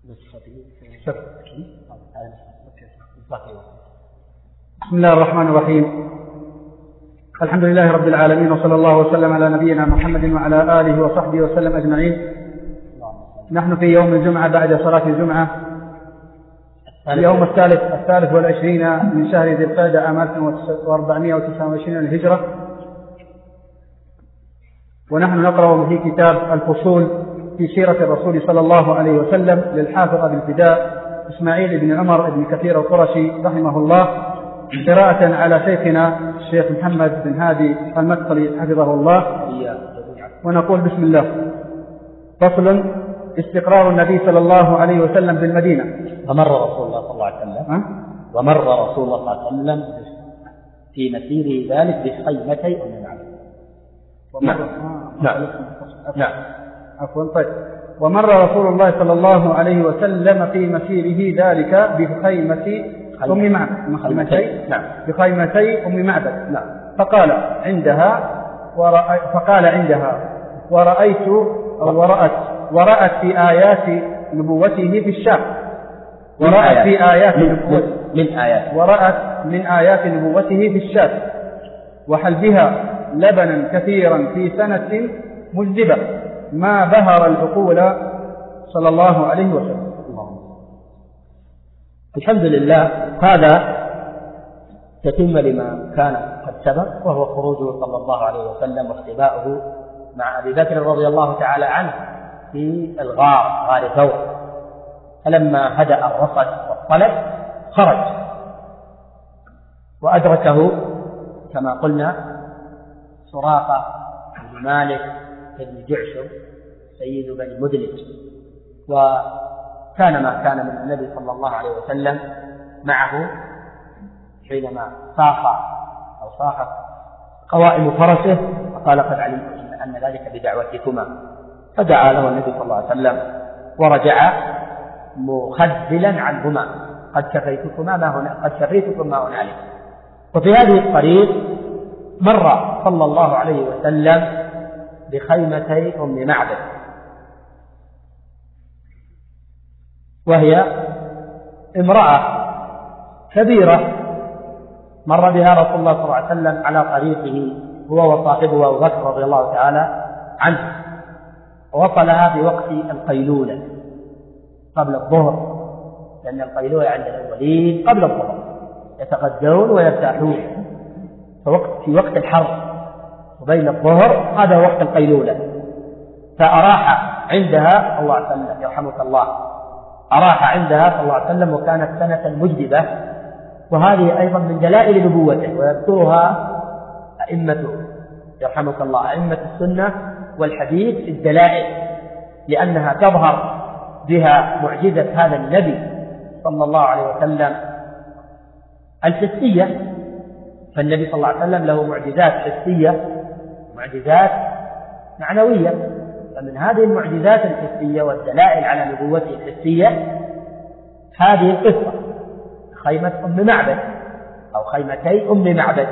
بسم الله الرحمن الرحيم. الحمد لله رب العالمين، وصلى الله وسلم على نبينا محمد وعلى آله وصحبه وسلم أجمعين. نحن في يوم الجمعة بعد صلاة الجمعة، اليوم الثالث والعشرين من شهر ذي القعدة عام 1429 للهجرة، ونحن نقرأ في كتاب الفصول في سيرة الرسول صلى الله عليه وسلم للحافظ أبي الفداء إسماعيل بن عمر بن كثير القرشي رحمه الله، قراءة على شيخنا الشيخ محمد بن هادي المدخلي حفظه الله. ونقول بسم الله. فصل: استقرار النبي صلى الله عليه وسلم بالمدينة. ومر رسول الله صلى الله عليه وسلم في مسيره ذلك بخيمتي أم معبد. نعم. عفوا. طيب. ومر رسول الله صلى الله عليه وسلم في مسيره ذلك بخيمتي أم معبد. نعم. فقال عندها ورأت في آيات نبوته في الشام. ورأت من آيات نبوته في الشام وحلبها لبنا كثيرا في سنة مجدبة ما بهر العقول صلى الله عليه وسلم. الحمد لله. هذا تتم لما كان قد سبق، وهو خروجه صلى الله عليه وسلم واختباؤه مع أبي بكر رضي الله تعالى عنه في غار ثور. فلما هدأ الرصد والطلب خرج وأدركه كما قلنا سراقة بن مالك بن جعشم سيد بني مدلج، وكان ما كان من النبي صلى الله عليه وسلم معه حينما صاح قوائم فرسه، فقال: قد علمت أن ذلك بدعوتكما. فدعا له النبي صلى الله عليه وسلم ورجع مخذلا عنهما: قد كفيتكم ما هنالك. وفي هذه الطريق مر صلى الله عليه وسلم بخيمتي أم معبد، وهي امرأة كبيرة مر بها رسول الله صلى الله عليه وسلم على طريقه هو وصاحبه أبو بكر رضي الله تعالى عنه، ووصلها في وقت القيلولة قبل الظهر، لأن القيلولة عند الأولين قبل الظهر يتغدون ويرتاحون، في وقت الحر وبين الظهر هذا وقت القيلولة. فأراح عندها الله عليه وسلم يرحمك الله، أراح عندها صلى الله عليه وسلم، وكانت سنة مجدبة، وهذه أيضا من دلائل نبوته، ويذكرها أئمة يرحمك الله أئمة السنة والحديث في الدلائل، لأنها تظهر بها معجزة هذا النبي صلى الله عليه وسلم الحسية. فالنبي صلى الله عليه وسلم له معجزات حسية معجزات معنوية، فمن هذه المعجزات الحسية والدلائل على نبوته الحسية هذه القصة خيمة أم معبد أو خيمتي أم معبد.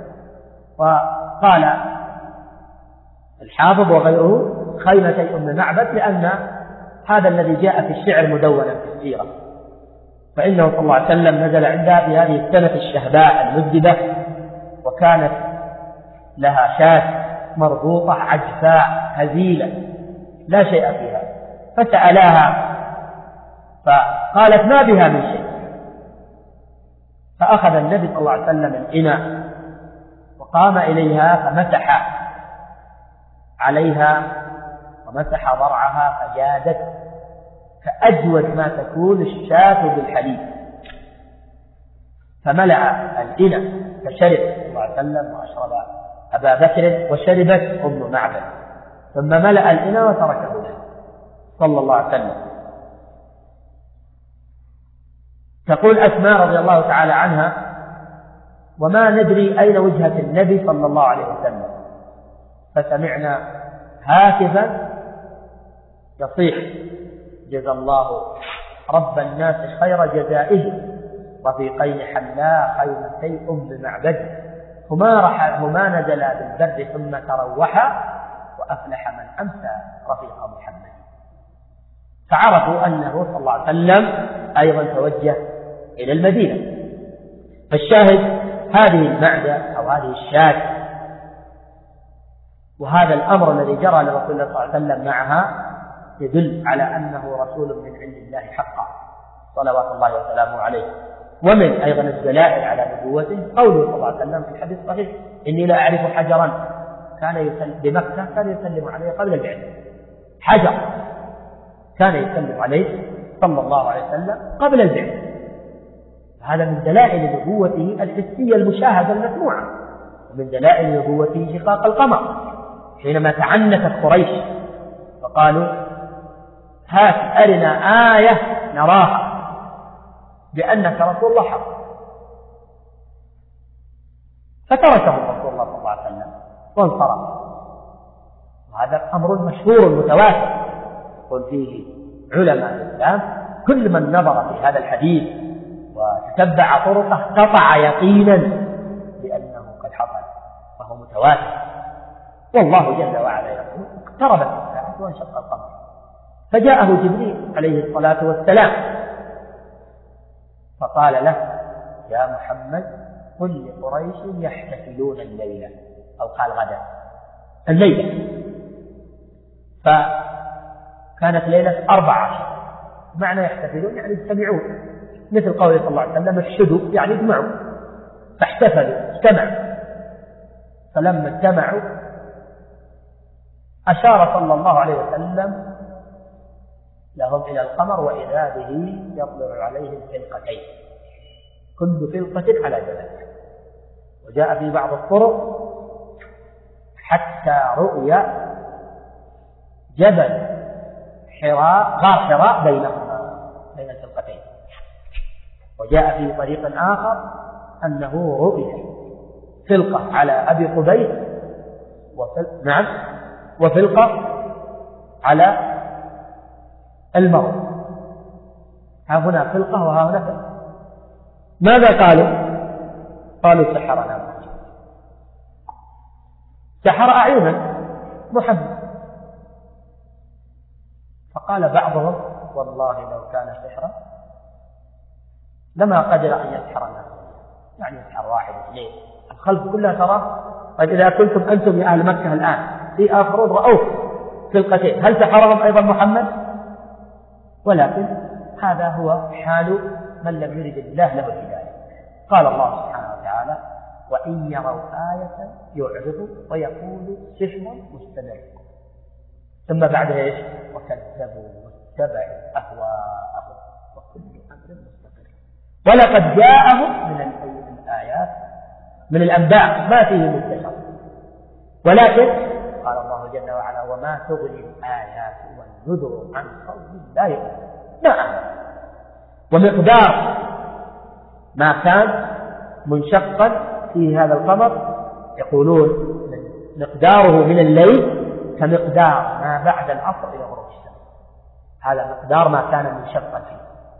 وقال الحافظ وغيره خيمتي أم معبد لأن هذا الذي جاء في الشعر مدونا في السيرة، فإنه صلى الله عليه وسلم نزل عندها في هذه السنة الشهباء المجدبة، وكانت لها شاة مربوطة عجفاء هزيلة لا شيء فيها، فسألاها فقالت: ما بها من شيء. فأخذ النبي صلى الله عليه وسلم الإناء وقام إليها فمسح عليها ومسح ضرعها، فجادت كأجود ما تكون الشاة بالحليب، فملأ الإناء فشرب صلى الله عليه وسلم وأشرب أبا بكر وشربت أم معبد، ثم ملأ الإناء وتركه له صلى الله عليه وسلم. تقول أسماء رضي الله تعالى عنها: وما ندري أين وجهة النبي صلى الله عليه وسلم، فسمعنا هاتفا يصيح: جزى الله رب الناس خير جزائه، رفيقين حلا خيمتي أم معبد، هما نزلا بالبر ثم تروحا، وأفلح من أمسى رفيق محمد. فعرفوا أنه صلى الله عليه وسلم أيضا توجه إلى المدينة. فالشاهد هذه المعدة أو هذه الشاة وهذا الأمر الذي جرى لرسول الله صلى الله عليه وسلم معها يدل على أنه رسول من عند الله حقا صلوات الله وسلامه عليه. ومن أيضا الدلائل على نبوته قوله صلى الله عليه وسلم في الحديث الصحيح: إني لا أعرف حجرا بمكة كان يسلم عليه قبل البعثة. حجر كان يسلم عليه صلى الله عليه وسلم قبل البعثة. هذا من دلائل نبوته الحسية المشاهدة المسموعة، ومن دلائل نبوته شقاق القمر حينما تعنتت قريش فقالوا: هات أرنا آية نراها بأنك رسول الله حق. فتركهم رسول الله صلى الله عليه وسلم وانصرف. وهذا أمر مشهور متواتر يقول فيه علماء الإسلام: كل من نظر في هذا الحديث وتتبع طرقه قطع يقينا بأنه قد حصل، فهو متواتر. والله جل وعلا يقول: اقتربت الساعة وانشق القمر. فجاءه جبريل عليه الصلاة والسلام فقال له: يا محمد قل لقريش يحتفلون الليلة، أو قال غدا الليلة. فكانت ليلة 14، معنى يحتفلون يعني يجتمعون، مثل قوله صلى الله عليه وسلم: افشدوا يعني اجمعوا. فاحتفلوا اجتمعوا. فلما اجتمعوا أشار صلى الله عليه وسلم لهم إلى القمر وإذا به يطلع عليهم فلقتين، كل فلقة على جبل. وجاء في بعض الطرق حتى رؤيا جبل حراء، غار حراء بينهما بين الفلقتين. وجاء في طريق آخر أنه رؤيا فلقة على أبي قبيس وفلقة على الموت. ها هنا فلقة وها هنا فلقة. ماذا قالوا؟ قالوا: سحرنا سحر أعينا محمد. فقال بعضهم: والله لو كان سحرا لما قدر أن يسحر الناس، يعني يسحر واحد اثنين، الخلق كلها ترى. قد إذا كنتم أنتم يا أهل مكة الآن في آخرون رأوه فلقتين، هل سحرهم أيضا محمد؟ ولكن هذا هو حال من لم يرد الله له الهداية. قال الله سبحانه وتعالى: وإن يروا آية يعرضوا ويقولوا سحر مستمر. ثم بعدها ايش؟ وكذبوا واتبعوا أهواءهم وكل أمر مستقر. ولقد جاءهم من الآيات من الأنباء ما فيه مستشر. ولكن قال الله جل وعلا: وما تغني الآيات والنذر عن قوم لا يؤمنون. نعم. ومقدار ما كان منشقا في هذا القمر يقولون مقداره من الليل كمقدار ما بعد العصر إلى غروب الشمس. هذا مقدار ما كان منشقا فيه،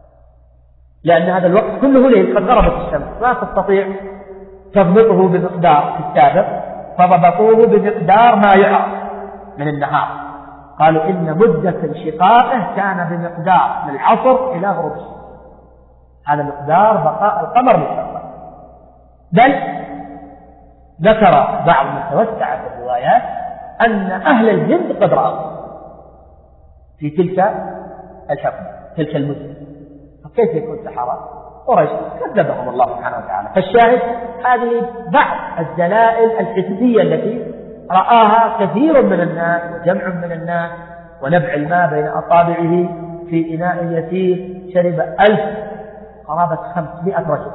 لأن هذا الوقت كله ليل، قد غربت الشمس، ما تستطيع تضبطه بمقدار السابق، فضبطوه بمقدار ما يعرف من النهار. قالوا إن مدة انشقاقه كان بمقدار من العصر إلى غروب الشمس. هذا مقدار بقاء القمر مشقا. بل ذكر بعض من توسع في الروايات أن أهل الهند قد رأوا في تلك الحقبة تلك المدة. فكيف يكون سحرة؟ قريش كذبهم الله سبحانه وتعالى. فالشاهد هذه بعض الدلائل الحسية التي رآها كثير من الناس وجمع من الناس. ونبع الماء بين أصابعه في إناء يسير شرب 1000 قرابة 500 رجل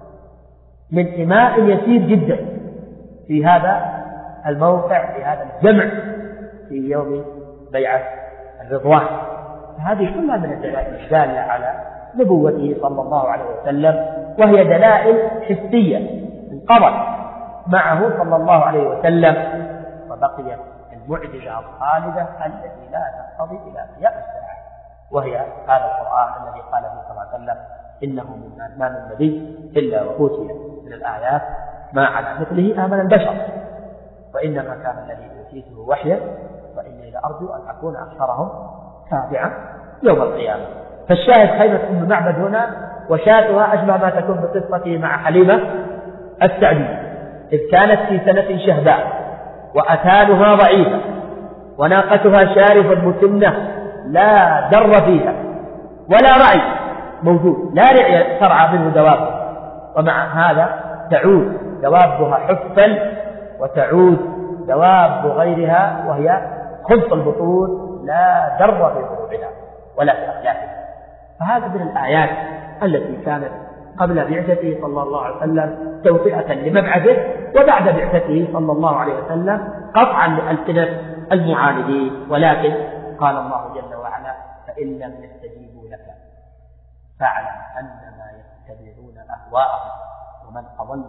من إناء يسير جدا في هذا الموقع، في هذا الجمع في يوم بيعة الرضوان. فهذه كلها من الدلائل الدالة على نبوته صلى الله عليه وسلم، وهي دلائل حسية انقضت معه صلى الله عليه وسلم، وبقيت المعجزة الخالدة التي لا تقتضي إلى قيام الساعة، وهي هذا القرآن الذي قال فيه صلى الله عليه وسلم: إنه ما من نبي إلا وأوتي من الآيات ما على مثله آمن البشر، وإنما كان الذي أوتيته وحيا وإني لأرجو أن أكون أكثرهم تابعا يوم القيامة. فالشاهد خيمة أم معبد هنا وشاتها أشبه ما تكون بقصته مع حليمة السعدية، إذ كانت في سنة شهباء وأتانها ضعيفة وناقتها شارفة مسنة لا در فيها ولا رعي موجود، لا رعي ترعى منه دواب، ومع هذا تعود دوابها حفا وتعود دواب غيرها وهي خلق البطون لا در في ضروعها ولا في أخلاقها. فهذا من الآيات التي كانت قبل بعثته صلى الله عليه وسلم توطئة لمبعثه، وبعد بعثته صلى الله عليه وسلم قطعا لألسنة المعاندين. ولكن قال الله جل وعلا: فإن لم يستجيبوا لك فاعلم أنما يتبعون أهواءهم ومن أضل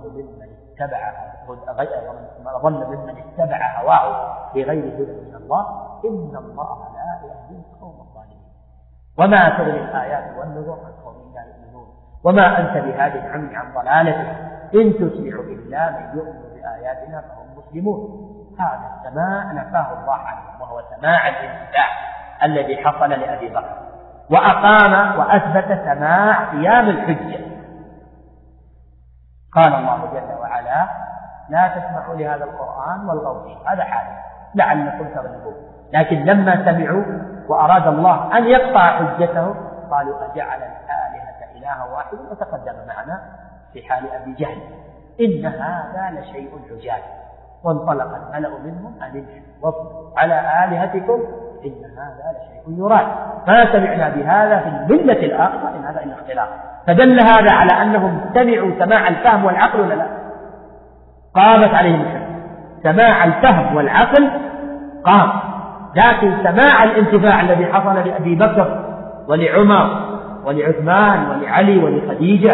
ممن اتبع هواه بغير هدى من الله إن الله لا يهدي القوم الظالمين. وما تغني الآيات والنذر عن قوم لا يؤمنون وما أنت بهاد العمي عن ضلالته إن تسمع إلا من يؤمن بآياتنا فهم مسلمون. هذا السماع نفاه الله عنه، وهو سماع الانتفاع الذي حصل لأبي بكر، وأقام وأثبت سماع قيام الحجة. قال الله جل وعلا: لا تسمعوا لهذا القرآن والغوا فيه، هذا حال لعلكم تغلبون. لكن لما سمعوا وأراد الله أن يقطع حجته قالوا: أجعل الآلهة إلها واحدا، وتقدم معنا في حال أبي جهل: إن هذا لشيء عجاب. وانطلق الملأ منهم أن امشوا واصبروا على آلهتكم إن هذا لشيء يراد ما سمعنا بهذا في الملة الآخرة إن هذا إلا اختلاف. فدل هذا على أنهم سمعوا سماع الفهم والعقل ولا لا؟ قامت عليهم الحجة. سماع الفهم والعقل قام، لكن سماع الانتفاع الذي حصل لأبي بكر ولعمر ولعثمان ولعلي ولخديجة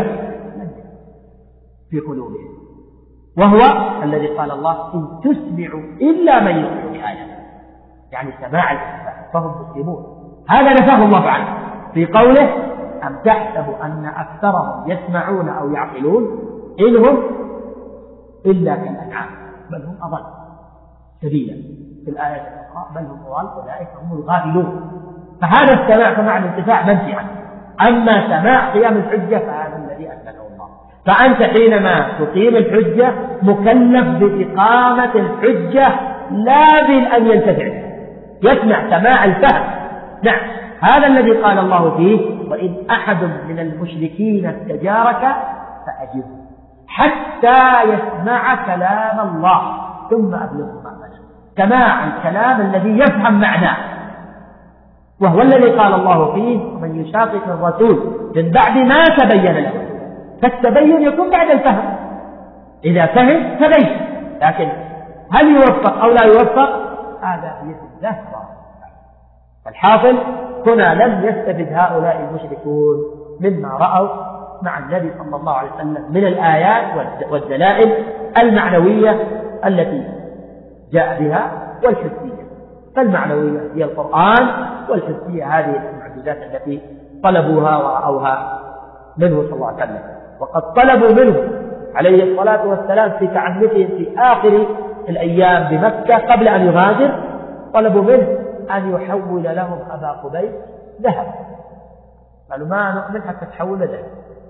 في قلوبهم، وهو الذي قال الله: إن تسمعوا إلا من يؤمن بآياتنا، يعني سماع الانتفاع فهم مسلمون. هذا نفاه الله عنه في قوله: أم تحسب أن أكثرهم يسمعون أو يعقلون إن هم إلا كالأنعام بل هم أضل سبيلا. في الآية الأخرى: بل هم أضل أولئك هم الغافلون. فهذا السماع سماع الانتفاع منفي عنه. أما سماع قيام الحجة فهذا الذي أثبته الله. فأنت حينما تقيم الحجة مكلف بإقامة الحجة لا بأن ينتفع، يسمع سماع الفهم. نعم، هذا الذي قال الله فيه: وإن أحد من المشركين استجارك فأجره حتى يسمع كلام الله ثم أبلغه مأمنه. سماع الكلام الذي يفهم معناه، وهو الذي قال الله فيه: ومن يشاقق الرسول من بعد ما تبين له. فالتبين يكون بعد الفهم، إذا فهم تبين، لكن هل يوفق أو لا يوفق هذا بيد الله. فالحاصل هنا لم يستفد هؤلاء المشركون مما رأوا مع النبي صلى الله عليه وسلم من الآيات والدلائل المعنوية التي جاء بها والحسية. فالمعنوية هي القرآن، والحسية هذه المعجزات التي طلبوها ورأوها منه صلى الله عليه وسلم. وقد طلبوا منه عليه الصلاة والسلام في تعنتهم في آخر الأيام بمكة قبل أن يغادر، طلبوا منه أن يحول لهم أبا قبيس ذهب. قالوا: ما نؤمن حتى تحول ذهب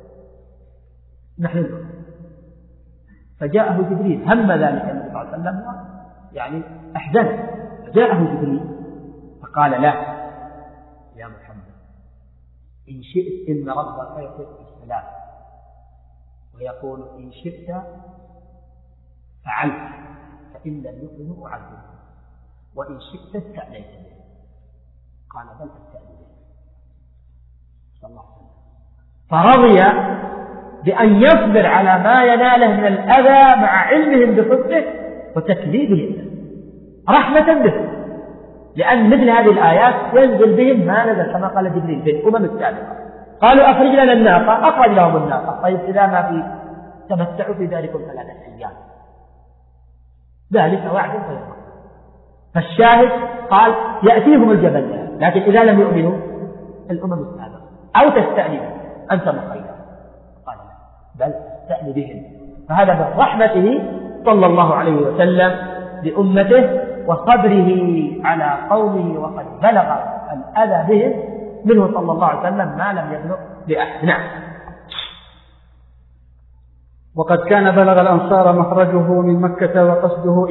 نحن. فجاءه جبريل، هم ذلك النبي صلى الله عليه وسلم يعني أحزن. فجاءه جبريل فقال: لا يا محمد، إن شئت إن ربك يعطيك السلام ويقول: إن شئت فعلت فإن لم يؤمنوا أعذبهم وإن شئت استأذنت به. قال: بل أستأذن به صلى الله عليه وسلم. فرضي بأن يصبر على ما يناله من الأذى مع علمهم بصدقه وتكذيبهم رحمة به، لأن مثل هذه الآيات ينزل بهم ما نزل كما قال جبريل في الأمم السابقة. قالوا: أخرج لنا الناقة، أخرج لهم الناقة. طيب إذا ما في تمتعوا في ذلكم 3 أيام، ذلك وعد غير. فالشاهد قال: يأتيهم الجبل، لكن إذا لم يؤمنوا الأمم السابقة أو تستأذن أنت مخير. قال: بل استأذن بهم. فهذا من رحمته صلى الله عليه وسلم بأمته وصبره على قومه، وقد بلغ الأذى بهم منه صلى الله عليه وسلم ما لم يبلغ بأحد. نعم. وقد كان بلغ الأنصار مخرجه من مكة وقصده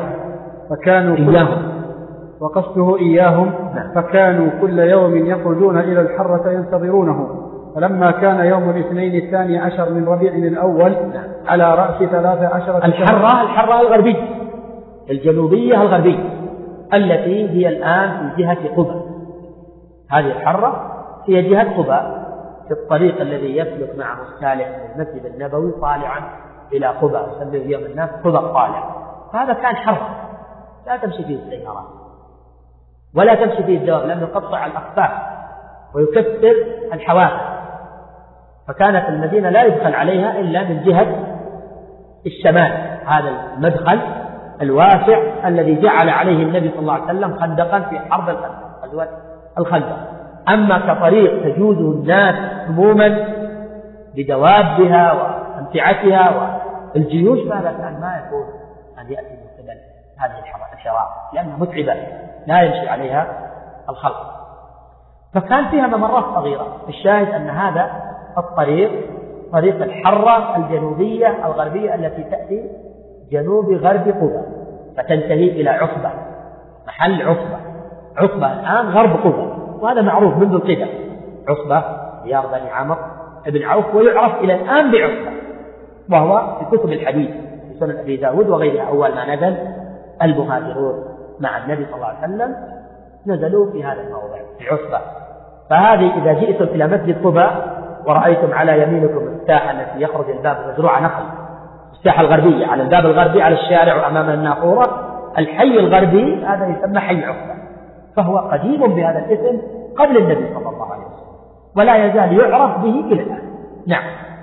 إياهم فكانوا كل يوم يخرجون إلى الحرة ينتظرونه. فلما كان يوم الاثنين 12 من ربيع الأول على رأس 13 الحرة الغربية الجنوبية الغربية التي هي الآن في جهة قباء. هذه الحرة هي جهة قباء في الطريق الذي يسلك معه السالك من المسجد النبوي طالعا إلى قباء، يسميه اليوم الناس قباء الطالع. هذا كان حرة لا تمشي فيه السيارات ولا تمشي فيه الدواب، لأنه يقطع الأقفاف ويكسر الحوافز، فكانت المدينة لا يدخل عليها إلا من جهة الشمال. هذا المدخل الواسع الذي جعل عليه النبي صلى الله عليه وسلم خندقا في حرب الخندق. أما كطريق تجوزه الناس عموما بدوابها وأمتعتها والجيوش فهذا كان ما يكون أن يأتي من قبل هذه الشوارع لأنها متعبة لا يمشي عليها الخلق، فكان فيها ممرات صغيرة. الشاهد أن هذا الطريق طريق الحرة الجنوبية الغربية التي تأتي جنوب غرب قباء فتنتهي إلى عقبة، محل عقبة الآن غرب قباء، وهذا معروف منذ القدم. عقبة ديار بني عمرو بن عوف، ويعرف إلى الآن بعقبة، وهو في كتب الحديث في سنن أبي داود وغيرها. أول ما نزل المهاجرون مع النبي صلى الله عليه وسلم نزلوا في هذا الموضع في عقبة. فهذه إذا جئتم إلى مسجد قباء ورأيتم على يمينكم الساحة التي يخرج الباب مزروعة نخل، الساحة الغربية على الباب الغربي على الشارع أمام النافورة، الحي الغربي هذا يسمى حي عقبة، فهو قديم بهذا الاسم قبل النبي صلى الله عليه وسلم ولا يزال يعرف به إلى الآن. نعم.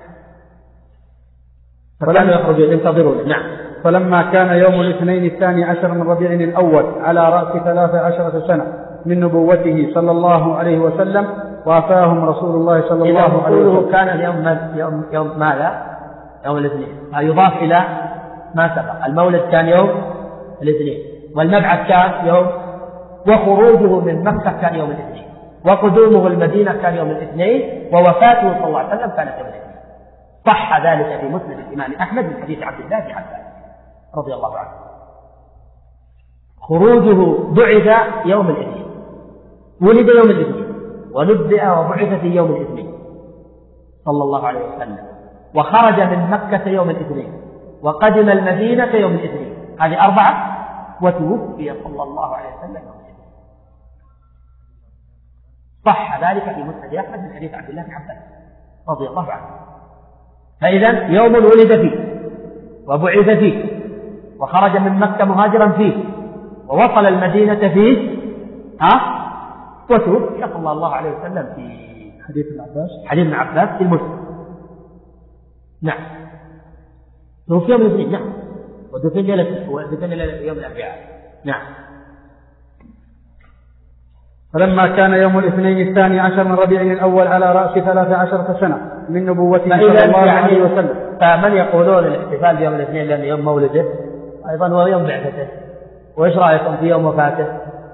فكانوا يخرجون ينتظرون. نعم. فلما كان يوم الاثنين 12 من ربيع الأول على رأس 13 سنة من نبوته صلى الله عليه وسلم وافاهم رسول الله صلى الله عليه وسلم. كان يوم ماذا؟ يوم الاثنين، يضاف إلى ما سبق. المولد كان يوم الاثنين، والمبعث كان يوم، وخروجه من مكة كان يوم الاثنين، وقدومه المدينة كان يوم الاثنين، ووفاته صلى الله عليه وسلم كانت يوم الاثنين. صح ذلك في مسند الإمام أحمد من حديث عبد الله بن عباس رضي الله عنه. خروجه بعث يوم الاثنين، ولد يوم الاثنين، ونبئ وبعث في يوم الاثنين صلى الله عليه وسلم، وخرج من مكة يوم الاثنين، وقدم المدينة يوم الاثنين. هذه 4. وتوفي صلى الله عليه وسلم يوم الاثنين. صح ذلك في مسند أحمد من حديث عبد الله بن عباس رضي الله عنه. فإذا يوم ولد فيه وبعث فيه وخرج من مكة مهاجرا فيه ووصل المدينة فيه وتوفي صلى الله عليه وسلم في حديث ابن عباس في المسلم. نعم. توفي يوم الاثنين. نعم. ودفن ليلة يوم الأربعاء. نعم. فلما كان يوم الاثنين 12 من ربيع الأول على رأس 13 سنة من نبوته صلى الله عليه وسلم. فمن يقولون الاحتفال بيوم الاثنين لأن يوم مولده أيضا هو يوم بعثته، وإيش رأيكم في يوم وفاته؟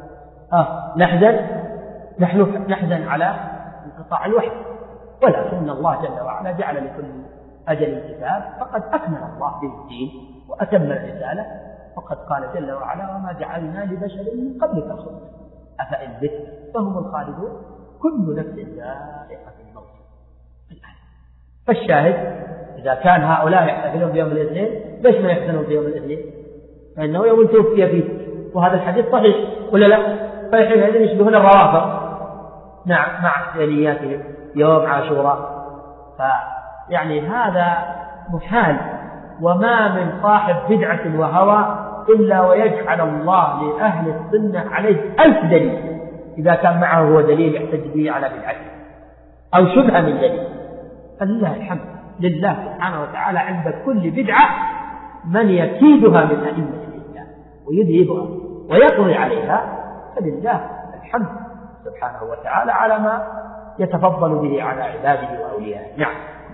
نحزن على انقطاع الوحي، ولكن الله جل وعلا جعل لكل أجل كتاب، فقد أكمل الله به الدين وأتم الرسالة، وقد قال جل وعلا: وما جعلنا لبشر من قبلك الخلد أفإن مت فهم الخالدون كل نفس ذائقة الموت. فالشاهد إذا كان هؤلاء يحتفلون بيوم الاثنين، ليش ما يحتفلون بيوم الاثنين؟ فإنه يوم توفي فيه، وهذا الحديث صحيح ولا لا؟ فالحين يشبهون الروافض نعم مع احتفالياتهم يوم عاشوراء. فيعني هذا محال، وما من صاحب بدعة وهوى إلا ويجعل الله لأهل السنة عليه 1000 دليل إذا كان معه هو دليل يحتج به على بدعته أو شبهة من دليل. فلله الحمد، لله سبحانه وتعالى عند كل بدعة من يكيدها من أئمة الإسلام ويذهبها ويقضي عليها، فلله الحمد سبحانه وتعالى على ما يتفضل به على عباده وأوليائه. نعم.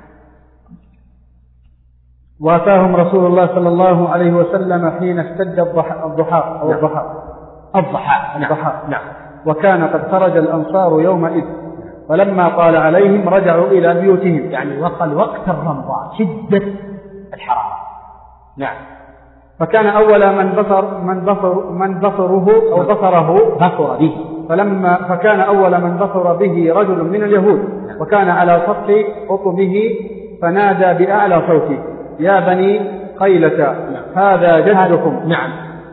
وافاهم رسول الله صلى الله عليه وسلم حين اشتد الضحى. نعم. وكان قد خرج الأنصار يومئذ فلما طال عليهم رجعوا إلى بيوتهم. يعني وصل وقت الرمضاء شدة الحرارة. نعم. فكان أول فكان أول من بصر به رجل من اليهود وكان على سطح قطبه فنادى بأعلى صوته: يا بني قيلة هذا جدكم. نعم.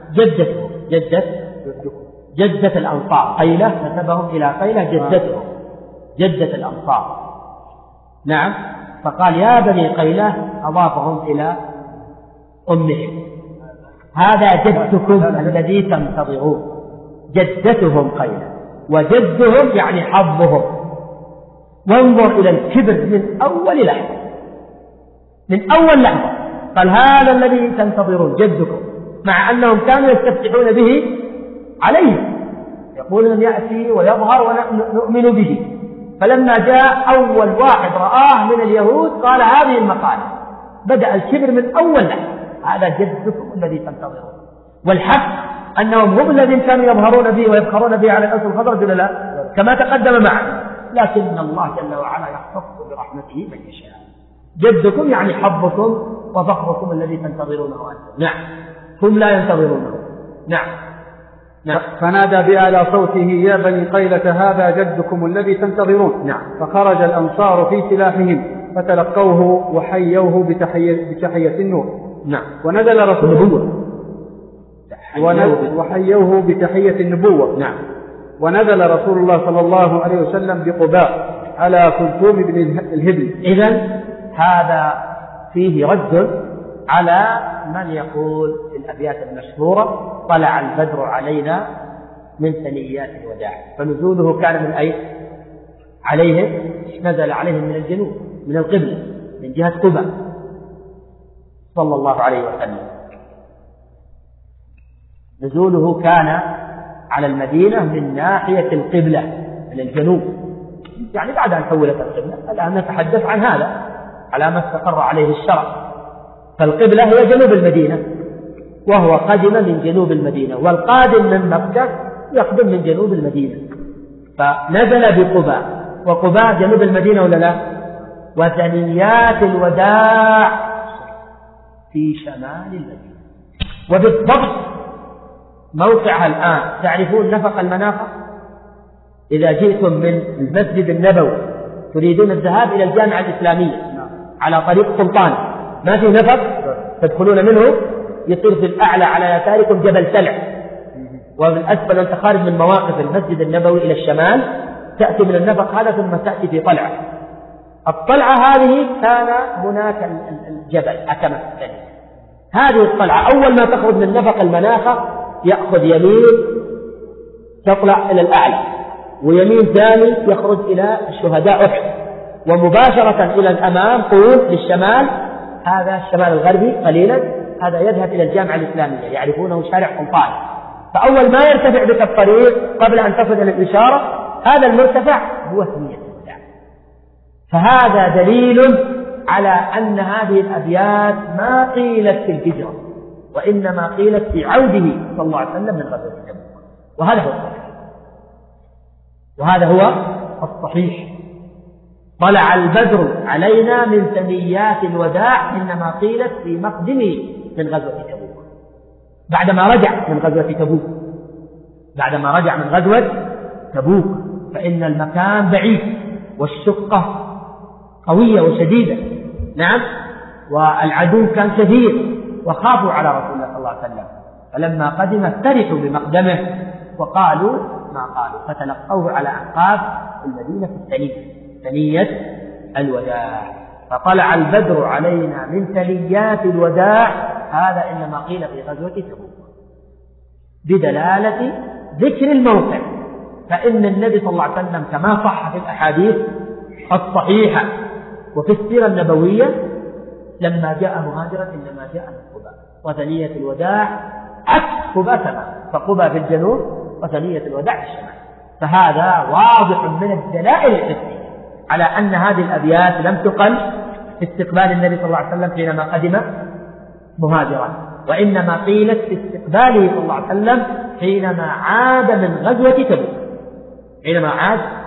جدة الأنصار. قيلة نسبهم إلى قيلة جدتهم، جدة الأنصار. نعم. فقال يا بني قيلة، أضافهم إلى أمهم. هذا جدكم الذي تنتظرون. جدتهم قيلة، وجدهم يعني حظهم. وانظر إلى الكبر من أول لحظة. قال هذا الذي تنتظرون جدكم، مع أنهم كانوا يستفتحون به عليه، يقولون يأتي ويظهر ونؤمن به. فلما جاء أول واحد رآه من اليهود قال هذه المقالة. بدأ الكبر من أول لحظة. هذا جدكم الذي تنتظرون. والحق أنهم هم الذين كانوا يظهرون به ويفخرون به على الأسر الخضر ولا لا؟ كما تقدم معنا. لكن الله جل وعلا يختص برحمته من يشاء. جدكم يعني حظكم وفخركم الذي تنتظرونه أنتم. نعم. هم لا ينتظرونه. نعم. فنادى بأعلى صوته: يا بني قيلة هذا جدكم الذي تنتظرون. نعم. فخرج الأنصار في سلاحهم فتلقوه وحيوه بتحية النور. نعم. ونزل وحيوه بتحية النبوة. نعم. ونزل رسول الله صلى الله عليه وسلم بقباء على كلثوم بن الهبل. إذن هذا فيه رد على من يقول في الأبيات المشهورة: طلع البدر علينا من ثنيات الوداع. فنزوله كان من أين؟ عليهم. نزل عليهم من الجنوب، من القبلة، من جهة قباء صلى الله عليه وسلم. نزوله كان على المدينة من ناحية القبلة، من الجنوب، يعني بعد أن حولت القبلة. الآن نتحدث عن هذا على ما استقر عليه الشرع. فالقبلة هي جنوب المدينة، وهو قدم من جنوب المدينة، والقادم من مكة يقدم من جنوب المدينة. فنزل بقباء، وقباء جنوب المدينة ولا لا؟ وثنيات الوداع في شمال المدينة. وبالضبط موقعها الآن تعرفون نفق المنافق. إذا جئتم من المسجد النبوي تريدون الذهاب إلى الجامعة الإسلامية على طريق سلطان، ما في نفق تدخلون منه، يصير في الأعلى على يساركم جبل سلع، وفي الأسفل أنت خارج من مواقف المسجد النبوي إلى الشمال، تأتي من النفق هذا ثم تأتي في طلعة. الطلعة هذه كان هناك الجبل حكم الثاني. هذه الطلعة أول ما تخرج من نفق المنافق يأخذ يمين تطلع إلى الأعلى، ويمين ثاني يخرج إلى الشهداء أحد، ومباشرة إلى الأمام طول للشمال، هذا الشمال الغربي قليلا، هذا يذهب إلى الجامعة الإسلامية، يعرفونه شارع سلطان. فأول ما يرتفع بك الطريق قبل أن تصل إلى الإشارة، هذا المرتفع هو ثنية الوداع. فهذا دليل على أن هذه الأبيات ما قيلت في الهجرة، وإنما قيلت في عوده صلى الله عليه وسلم من غزوة تبوك. وهذا هو الصحيح. طلع البدر علينا من ثنيات الوداع، إنما قيلت في مقدمه من غزوة تبوك، بعدما رجع من غزوة تبوك، فإن المكان بعيد والشقة قوية وشديدة. نعم. والعدو كان كثير وخافوا على رسول الله صلى الله عليه وسلم، فلما قدم فرحوا بمقدمه وقالوا ما قالوا، فتلقوه على أعقاب المدينة في ثنية الوداع. فطلع البدر علينا من ثنيات الوداع، هذا إنما قيل في غزوة تبوك بدلالة ذكر الموقع. فإن النبي صلى الله عليه وسلم كما صح في الأحاديث الصحيحة وفي السيرة النبوية لما جاء مهاجرا إنما جاء من قباء، وثنية الوداع عكس قباء تماما، فقباء في الجنوب وثنية الوداع في الشمال. فهذا واضح من الدلائل الحسية على أن هذه الأبيات لم تقل في استقبال النبي صلى الله عليه وسلم حينما قدم مهاجرا، وإنما قيلت في استقباله صلى الله عليه وسلم حينما عاد من غزوة تبوك، حينما عاد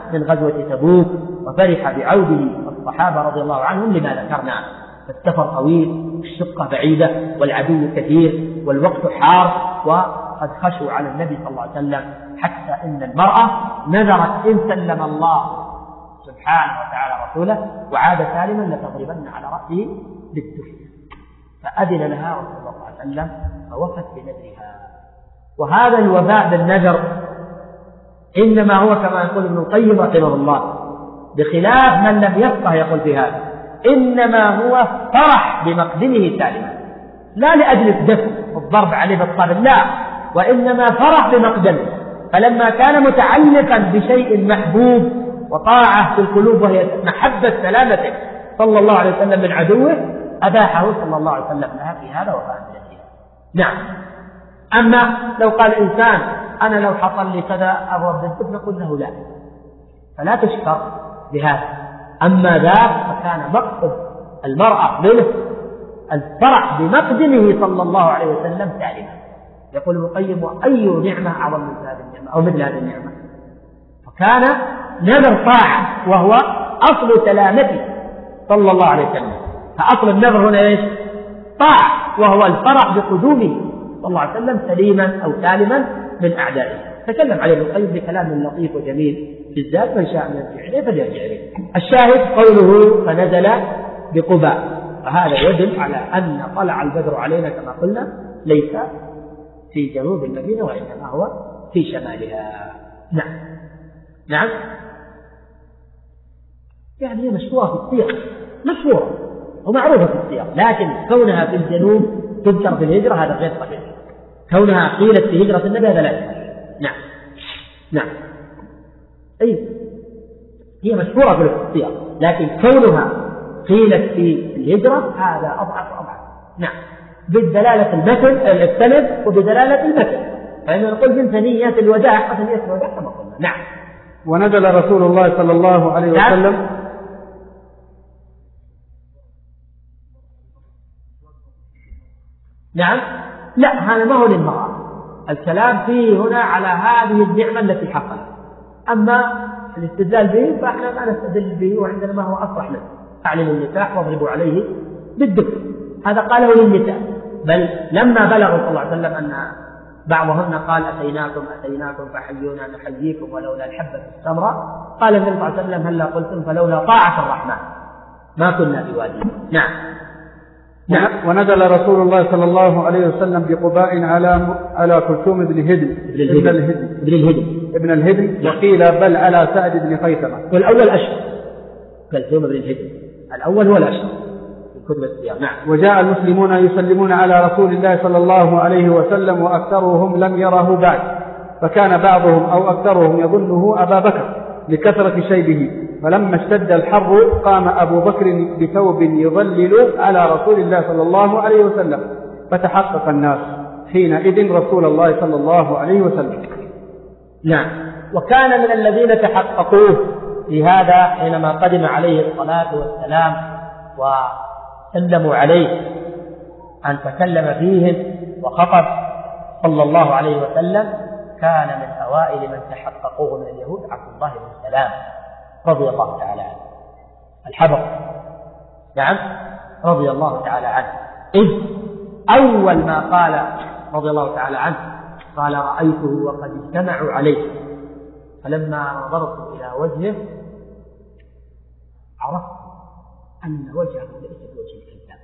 من غزوة تبوك وفرح بعوده الصحابة رضي الله عنهم لما ذكرنا، السفر طويل، الشقة بعيدة، والعدو كثير، والوقت حار، وقد خشوا على النبي صلى الله عليه وسلم حتى إن المرأة نذرت إن سلم الله سبحانه وتعالى رسوله وعاد سالما لتضربن على رأسه بالدف، فأذن لها رسول الله صلى الله عليه وسلم فوفت بنذرها. وهذا الوفاء بالنذر إنما هو كما يقول ابن القيم رحمه الله، بخلاف من لم يفقه يقول في هذا، إنما هو فرح بمقدمه سالما، لا لأجل الدفع والضرب عليه بالطبل، لا، وإنما فرح بمقدمه. فلما كان متعلقا بشيء محبوب وطاعة في القلوب وهي محبة سلامته صلى الله عليه وسلم من عدوه، أباحه صلى الله عليه وسلم لها في هذا وفاء بنذرها. نعم. أما لو قال إنسان أنا لو حصل لي كذا أضرب بالدف، نقول له لا، فلا تشكر بهذا. أما ذاك فكان مقصد المرأة منه الفرح بمقدمه صلى الله عليه وسلم سالما. يقول ابن القيم: وأي نعمة أعظم من هذه النعمة أو مثل هذه النعمة؟ فكان نذر طاعة وهو أصل سلامته صلى الله عليه وسلم. فأصل النذر هنا إيش؟ طاعة، وهو الفرح بقدومه صلى الله عليه وسلم سليما أو سالما من أعدائه. تكلم عليه ابن القيم بكلام لطيف وجميل في الذات، من شاء أن يرجع إليه فليرجع إليه. الشاهد قوله فنزل بقباء، فهذا يدل على أن طلع البدر علينا كما قلنا ليس في جنوب المدينة وإنما هو في شمالها. نعم. نعم، يعني هي مشهورة في السياق، مشهورة ومعروفة في السياق، لكن كونها في الجنوب تذكر في الهجرة هذا غير صحيح. كونها قيلت في هجرة النبي هذا لا يصح. نعم. نعم، أي هي مشهورة في السياق، لكن كونها قيلت في الهجرة هذا أضعف وأضعف. نعم، بالدلالة المثل السند وبدلالة المثل، فإنه نقول من ثنيات الوداع وثنيات الوداع كما قلنا. نعم. ونزل رسول الله صلى الله عليه وسلم. نعم، لا، هذا ما هو للمرأة، الكلام فيه هنا على هذه النعمة التي حصلت. أما الاستدلال به فإحنا ما نستدل به، وعندنا ما هو أصرح له: أعلنوا النكاح واضربوا عليه بالدف. هذا قاله للنساء، بل لما بلغوا صلى الله عليه وسلم أن بعضهن قال أتيناكم فحيونا نحييكم ولولا الحبة السمراء، قال النبي صلى الله عليه وسلم: هلا قلتم فلولا طاعة الرحمن ما كنا بواديه. نعم. نعم. ونزل رسول الله صلى الله عليه وسلم بقباء على كلثوم بن الهدم وقيل بل على سعد بن خيثمة. والأول أشهر، كلثوم بن الهدم الأول هو الأشهر في كتب السياق. نعم. وجاء المسلمون يسلمون على رسول الله صلى الله عليه وسلم وأكثرهم لم يره بعد، فكان بعضهم أو أكثرهم يظنه أبا بكر لكثرة شيبه، فلما اشتد الحر قام أبو بكر بثوب يظلل على رسول الله صلى الله عليه وسلم، فتحقق الناس حينئذ رسول الله صلى الله عليه وسلم. نعم. وكان من الذين تحققوه في هذا حينما قدم عليه الصلاة والسلام وسلموا عليه أن تكلم فيهم وخطب صلى الله عليه وسلم، كان من أوائل من تحققوه من اليهود عبد الله بن سلام رضي الله تعالى عنه الحبر. نعم، رضي الله تعالى عنه، إذ أول ما قال رضي الله تعالى عنه قال: رأيته وقد اجتمعوا عليه، فلما نظرت إلى وجهه عرفت أن وجهه ليس بوجه الكذاب،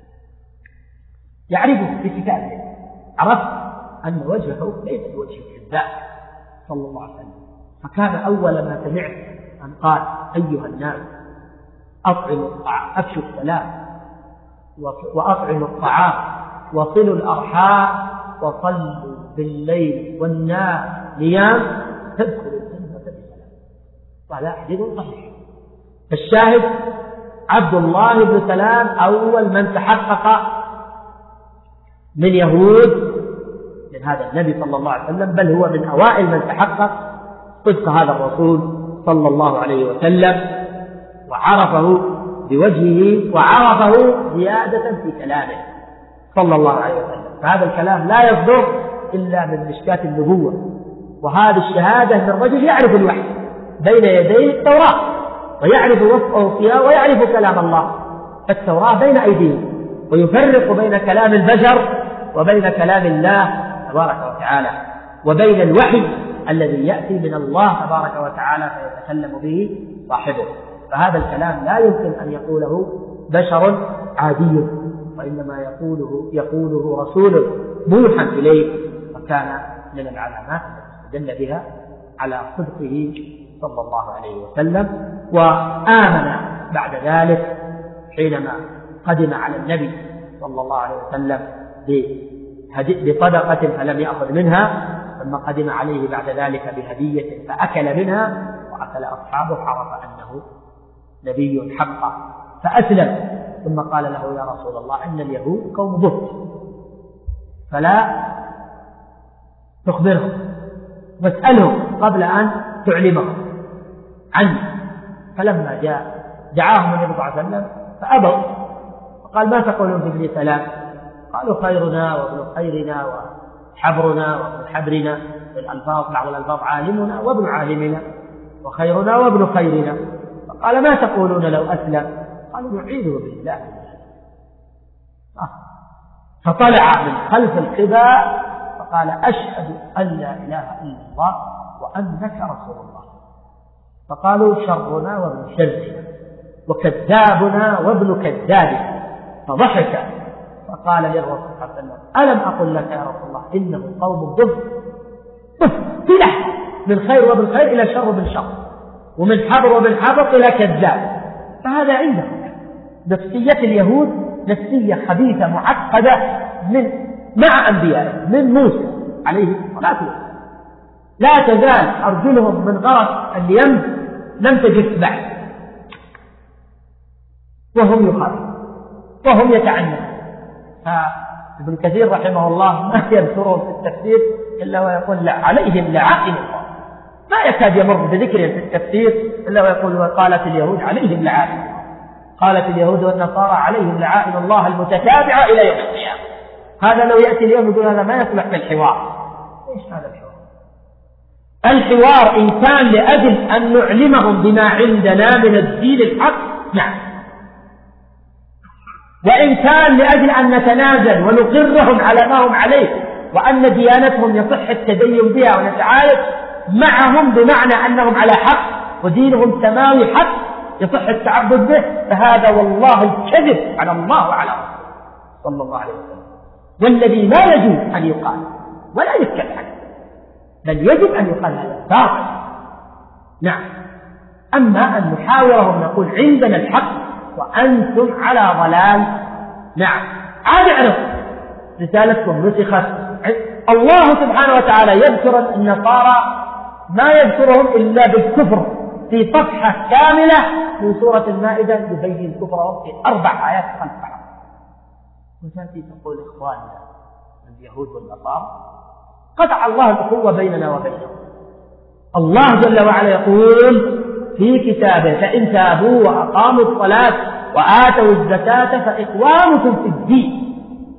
يعرفه في كتابه، عرفت أن وجهه ليس بوجه الكذاب صلى الله عليه وسلم. فكان أول ما سمعت أن قال: أيها الناس أطعموا الطعام، أفشوا السلام وأطعموا الطعام وصلوا الأرحام وصلوا بالليل والناس نيام تدخلوا الجنة بسلام. وهذا حديث صحيح. الشاهد عبد الله بن سلام أول من تحقق من يهود من هذا النبي صلى الله عليه وسلم، بل هو من أوائل من تحقق صدق هذا الرسول صلى الله عليه وسلم، وعرفه بوجهه وعرفه زيادة في كلامه صلى الله عليه وسلم. فهذا الكلام لا يصدر إلا من مشكاة النبوة، وهذه الشهادة من رجل يعرف الوحي بين يديه التوراة ويعرف وصفه فيها ويعرف كلام الله، فالتوراة بين أيديهم، ويفرق بين كلام البشر وبين كلام الله تبارك وتعالى، وبين الوحي الذي يأتي من الله تبارك وتعالى فيتكلم به صاحبه. فهذا الكلام لا يمكن أن يقوله بشر عادي، وإنما يقوله رسول موحى إليه، وكان من العلامات التي استدل بها على صدقه صلى الله عليه وسلم. وآمن بعد ذلك حينما قدم على النبي صلى الله عليه وسلم بصدقة فلم يأخذ منها، ثم قدم عليه بعد ذلك بهدية فأكل منها، وأكل أصحابه، عرف أنه نبي حقا فأسلم. ثم قال له يا رسول الله إن اليهود قوم بهت فلا تخبرهم واسألهم قبل أن تعلمهم عني. فلما جاء دعاهم النبي صلى الله عليه وسلم فأبوا، وقال ما تقولون في ابن سلام؟ قالوا خيرنا وابن خيرنا وحبرنا وابن حبرنا، بالألفاظ بعض الألفاظ عالمنا وابن عالمنا وخيرنا وابن خيرنا. فقال ما تقولون لو أسلم؟ قالوا نعيذه بالله. فطلع من خلف القباء فقال أشهد أن لا إله إلا الله وأنك رسول الله. فقالوا شرنا وابن شرنا وكذابنا وابن كذابنا. فضحك فقال للرسول صلى الله عليه وسلم ألم أقل لك يا رسول الله إنه قوم ضد من خير وابن خير إلى شر وابن شر، ومن حبر وابن حبر إلى كذاب. فهذا عندهم نفسية اليهود نفسية خبيثة معقدة مع أنبيائه من موسى عليه الصلاة والسلام. لا تزال أرجلهم من غرق اليم لم تجف بعد، وهم يخالفون وهم يتعنون. فابن كثير رحمه الله ما يذكرهم في التفسير إلا ويقول عليهم لعائن الله، ما يكاد يمر بذكرهم في التفسير إلا ويقول وقالت اليهود عليهم لعائن الله، قالت اليهود والنصارى عليهم لعائن الله المتتابعة إلى يوم القيامة. هذا لو يأتي اليوم يقول هذا ما يصلح في الحوار. إيش هذا الحوار؟ الحوار إن كان لأجل أن نعلمهم بما عندنا من الدين الحق نعم، وإن كان لأجل أن نتنازل ونقرهم على ما هم عليه وأن ديانتهم يصح التدين بها ونتعايش معهم بمعنى أنهم على حق ودينهم سماوي حق يصح التعبد به، فهذا والله الكذب على الله وعلى رسوله صلى الله عليه وسلم، والذي لا يجوز أن يقال ولا يتكلم عنه، بل يجب أن يقال هذا باطل. نعم. أما أن نحاورهم نقول عندنا الحق وأنتم على ضلال، نعم، عاد اعرف رسالتكم نسخت. الله سبحانه وتعالى يذكر النصارى ما يذكرهم إلا بالكفر في صفحة كاملة من سورة المائدة يبين كفرهم في 4 آيات 5 آيات. وتأتي تقول إخواننا اليهود والنصارى قطع الله الأخوة بيننا وبينهم. الله جل وعلا يقول في كتابه فإن تابوا وأقاموا الصلاة وآتوا الزكاة فإخوانكم في الدين.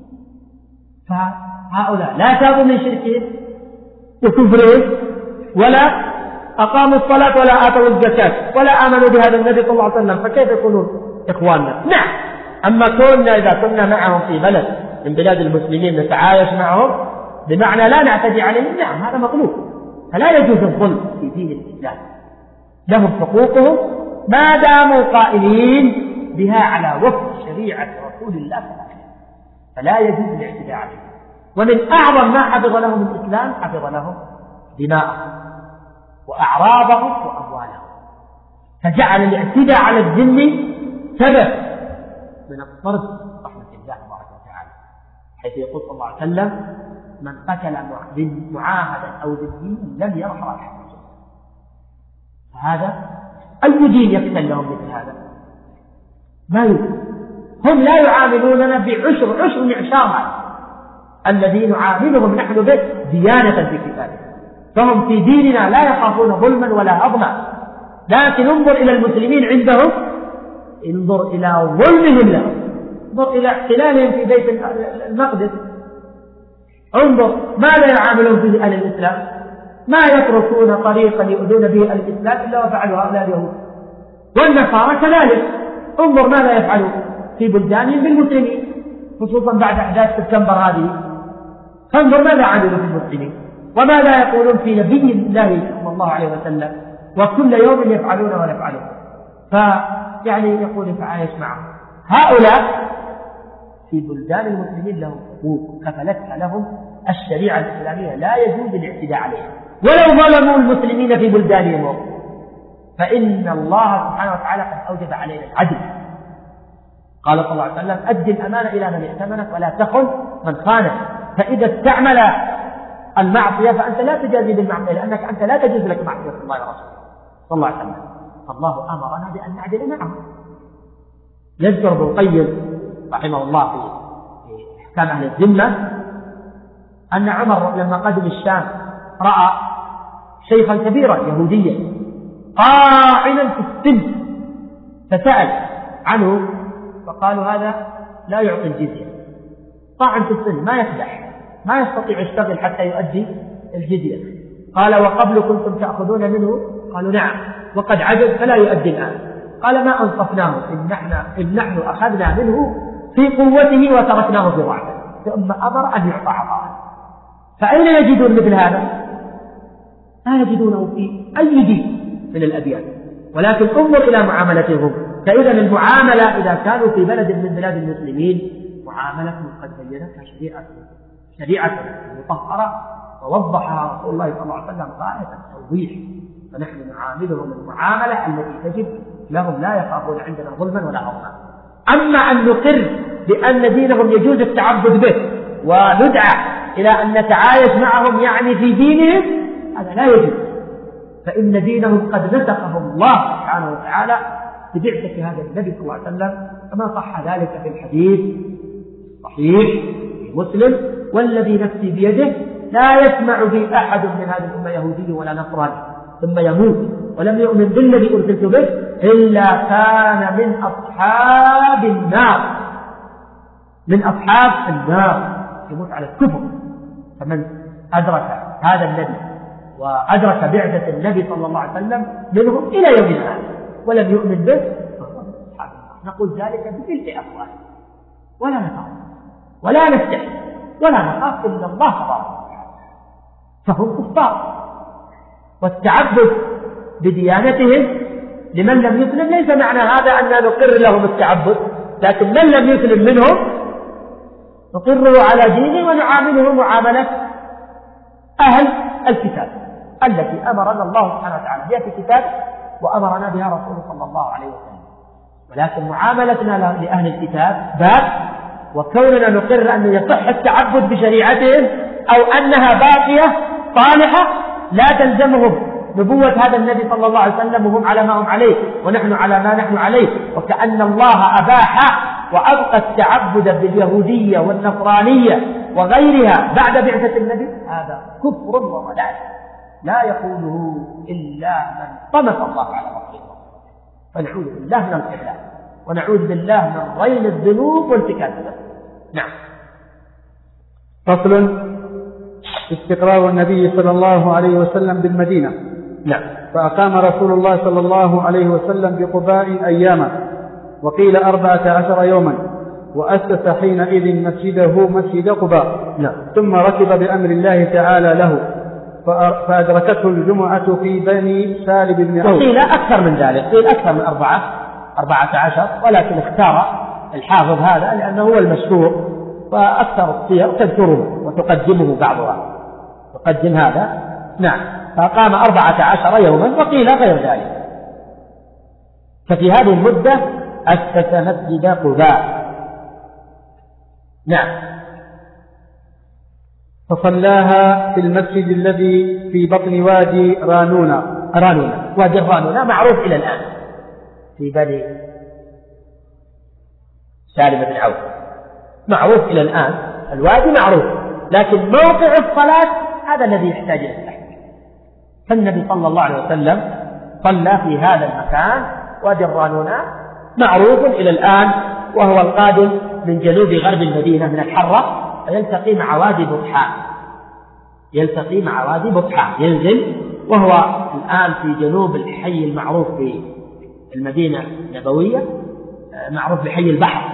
فهؤلاء لا تابوا من شركهم وكفرهم ولا أقاموا الصلاة ولا آتوا الزكاة ولا آمنوا بهذا النبي صلى الله عليه وسلم، فكيف يكونون إخواننا؟ نعم. أما كنا إذا كنا معهم في بلد من بلاد المسلمين نتعايش معهم بمعنى لا نعتدي عليهم، نعم هذا مطلوب. فلا يجوز الظلم في دين الإسلام، لهم حقوقهم ما داموا قائلين بها على وفق شريعة رسول الله صلى الله عليه وسلم، فلا يجوز الاعتداء عليهم. ومن أعظم ما حفظ لهم الإسلام حفظ لهم دماءهم وأعراضهم وأموالهم، فجعل الاعتداء على الذمي سبب من الطرد رحمة الله تبارك وتعالى، حيث يقول صلى الله عليه وسلم من قتل معاهدا أو ذميا لم يرحم الحق. فهذا أي دين يقتل لهم مثل هذا؟ ما يوجد. هم لا يعاملوننا بعشر معشار الذي نعاملهم نحن به ديانة في كتابه، فهم في ديننا لا يخافون ظلما ولا هضما. لكن انظر إلى المسلمين عندهم، انظر إلى ظلمهم لهم، انظر إلى احتلالهم في بيت المقدس، انظر ماذا يعاملون به أهل الإسلام. ما يتركون طريقا يؤذون به الإسلام إلا وفعلوا هؤلاء اليهود، والنصارى كذلك. انظر ماذا يفعلون في بلدانهم بالمسلمين، خصوصا بعد أحداث سبتمبر هذه. فانظر ماذا عملوا في المسلمين وماذا يقولون في نبي الله صلى الله عليه وسلم، وكل يوم يفعلون ويفعلون. فيعني يقول تعايش معهم. هؤلاء في بلدان المسلمين لهم حقوق كفلتها لهم الشريعة الإسلامية، لا يجوز الاعتداء عليها ولو ظلموا المسلمين في بلدانهم، فإن الله سبحانه وتعالى قد أوجب علينا العدل. قال صلى الله عليه وسلم: أد الأمانة إلى من ائتمنك ولا تخن من خانك. فإذا استعمل المعصية فأنت لا تجازي بالمعصية، لأنك أنت لا تجوز لك معصية الله ورسوله صلى الله عليه وسلم. الله أمرنا بأن نعدل معه. يذكر ابن القيم رحمه الله في أحكام أهل الذمة أن عمر لما قدم الشام رأى شيخا كبيرا يهوديا قاعنا في السن، فسأل عنه فقالوا: هذا لا يعطي الجزية، طاعن في السن، ما يفلح، ما يستطيع يشتغل حتى يؤدي الجزية. قال: وقبل كنتم تأخذون منه؟ قالوا: نعم، وقد عجز فلا يؤدي الآن. قال: ما أنصفناه إن نحن أخذنا منه في قوته وتركناه في ضعفه، ثم أمر أن يعطى عطاء. فأين يجدون مثل هذا؟ لا يجدونه في أي دين من الأديان. ولكن انظر إلى معاملتهم. فإذا المعاملة إذا كانوا في بلد من بلاد المسلمين معاملة قد بينتها شريعة مطهرة ووضحها رسول الله صلى الله عليه وسلم غاية التوضيح، فنحن نعاملهم المعاملة التي تجب لهم، لا يخافون عندنا ظلما ولا عظما. أما أن نقر بأن دينهم يجوز التعبد به وندعى إلى أن نتعايش معهم يعني في دينهم، هذا لا يجوز، فإن دينهم قد نسخه الله سبحانه وتعالى ببعثة هذا النبي صلى الله عليه وسلم، كما صح ذلك في الحديث صحيح في مسلم: والذي نفسي بيده لا يسمع بي أحد من هذه الأمة يهودي ولا نصراني ثم يموت ولم يؤمن بالذي أرسلت به إلا كان من أصحاب النار، من أصحاب النار، يموت على الكفر. فمن أدرك هذا النبي وأدرك بعثة النبي صلى الله عليه وسلم منهم إلى يومنا هذا ولم يؤمن به فهو من أصحاب النار. نقول ذلك بكل أفواه، ولا نخاف ولا نستحي ولا نخاف إلا الله تبارك وتعالى، فهم كفار. والتعبد بديانتهم لمن لم يسلم ليس معنى هذا أننا نقر لهم التعبد، لكن من لم يسلم منهم نقره على دينه ونعامله معاملة أهل الكتاب التي أمرنا الله سبحانه وتعالى بها في كتابه وأمرنا بها رسوله صلى الله عليه وسلم. ولكن معاملتنا لأهل الكتاب باب، وكوننا نقر أن يصح التعبد بشريعتهم أو أنها باقية صالحة لا تلزمهم نبوة هذا النبي صلى الله عليه وسلم وهم على ما هم عليه ونحن على ما نحن عليه، وكأن الله أباح وأبقى التعبد باليهودية والنصرانية وغيرها بعد بعثة النبي، هذا كفر وضلال لا يقوله إلا من طمس الله على بصيرته. فنعوذ بالله من الخذلان ونعوذ بالله من رين الذنوب وانتكاس الذنوب. نعم. فصل: استقرار النبي صلى الله عليه وسلم بالمدينة. نعم. فأقام رسول الله صلى الله عليه وسلم بقباء أياما، وقيل 14 يوما، وأسس حينئذ مسجده مسجد قباء. نعم. ثم ركب بأمر الله تعالى له، فأدركته الجمعة في بني سالب بن عوف. وقيل أكثر من ذلك، قيل أكثر من 14، ولكن اختار الحافظ هذا لأنه هو المشهور، فأكثر السير تذكره وتقدمه بعضها، تقدم هذا. نعم. فقام 14 يوما، وقيل غير ذلك. ففي هذه المدة أسس مسجد قباء. نعم. فصلاها في المسجد الذي في بطن وادي رانونة. وادي الرانونة معروف إلى الآن في بني سالم بن عوف، معروف إلى الآن، الوادي معروف، لكن موقع الصلاة هذا الذي يحتاج إلى التحقيق. فالنبي صلى الله عليه وسلم صلى في هذا المكان وادي الرانونة، معروف إلى الآن، وهو القادم من جنوب غرب المدينة من الحرة، فيلتقي مع وادي بطحاء. يلتقي مع وادي بطحاء ينزل، وهو الآن في جنوب الحي المعروف في المدينة النبوية، معروف بحي البحر.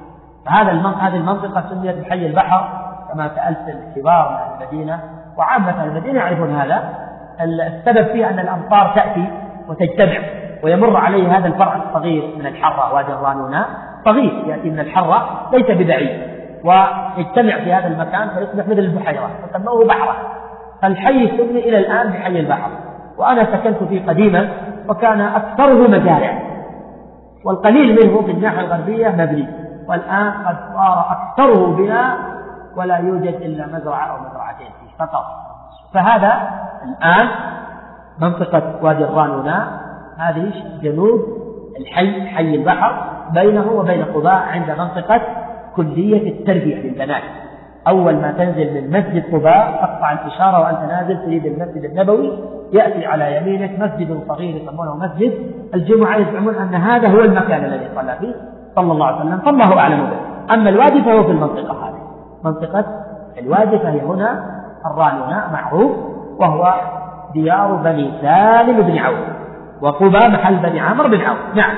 هذه المنطقة سميت بحي البحر كما سألت الكبار من المدينة وعامة المدينة يعرفون هذا. السبب فيه أن الأمطار تأتي وتجتمع ويمر عليه هذا الفرع الصغير من الحرة، وادي الرانوناء صغير يأتي من الحرة ليس ببعيد، ويجتمع في هذا المكان فيصبح مثل البحيرة فسموه بحرة. فالحي سمي إلى الآن بحي البحر. وأنا سكنت فيه قديما وكان أكثره مزارع، والقليل منه في الناحية الغربية مبني، والآن قد صار أكثره بناء ولا يوجد إلا مزرعة أو مزرعتين فيه فقط. فهذا الآن منطقة وادي الرانوناء، هذه جنوب الحي حي البحر، بينه وبين قباء عند منطقة كلية التربية للبنات. أول ما تنزل من مسجد قباء تقطع الإشارة وأنت نازل تريد المسجد النبوي، يأتي على يمينك مسجد صغير يسمونه مسجد الجمعة، يزعمون أن هذا هو المكان الذي صلى فيه صلى الله عليه وسلم، فالله أعلم به. أما الوادي فهو في المنطقة هذه، منطقة الوادي، فهي هنا الرانوناء معروف، وهو ديار بني سالم بن عوف، وقباء محل بني عمرو بن عوف. نعم.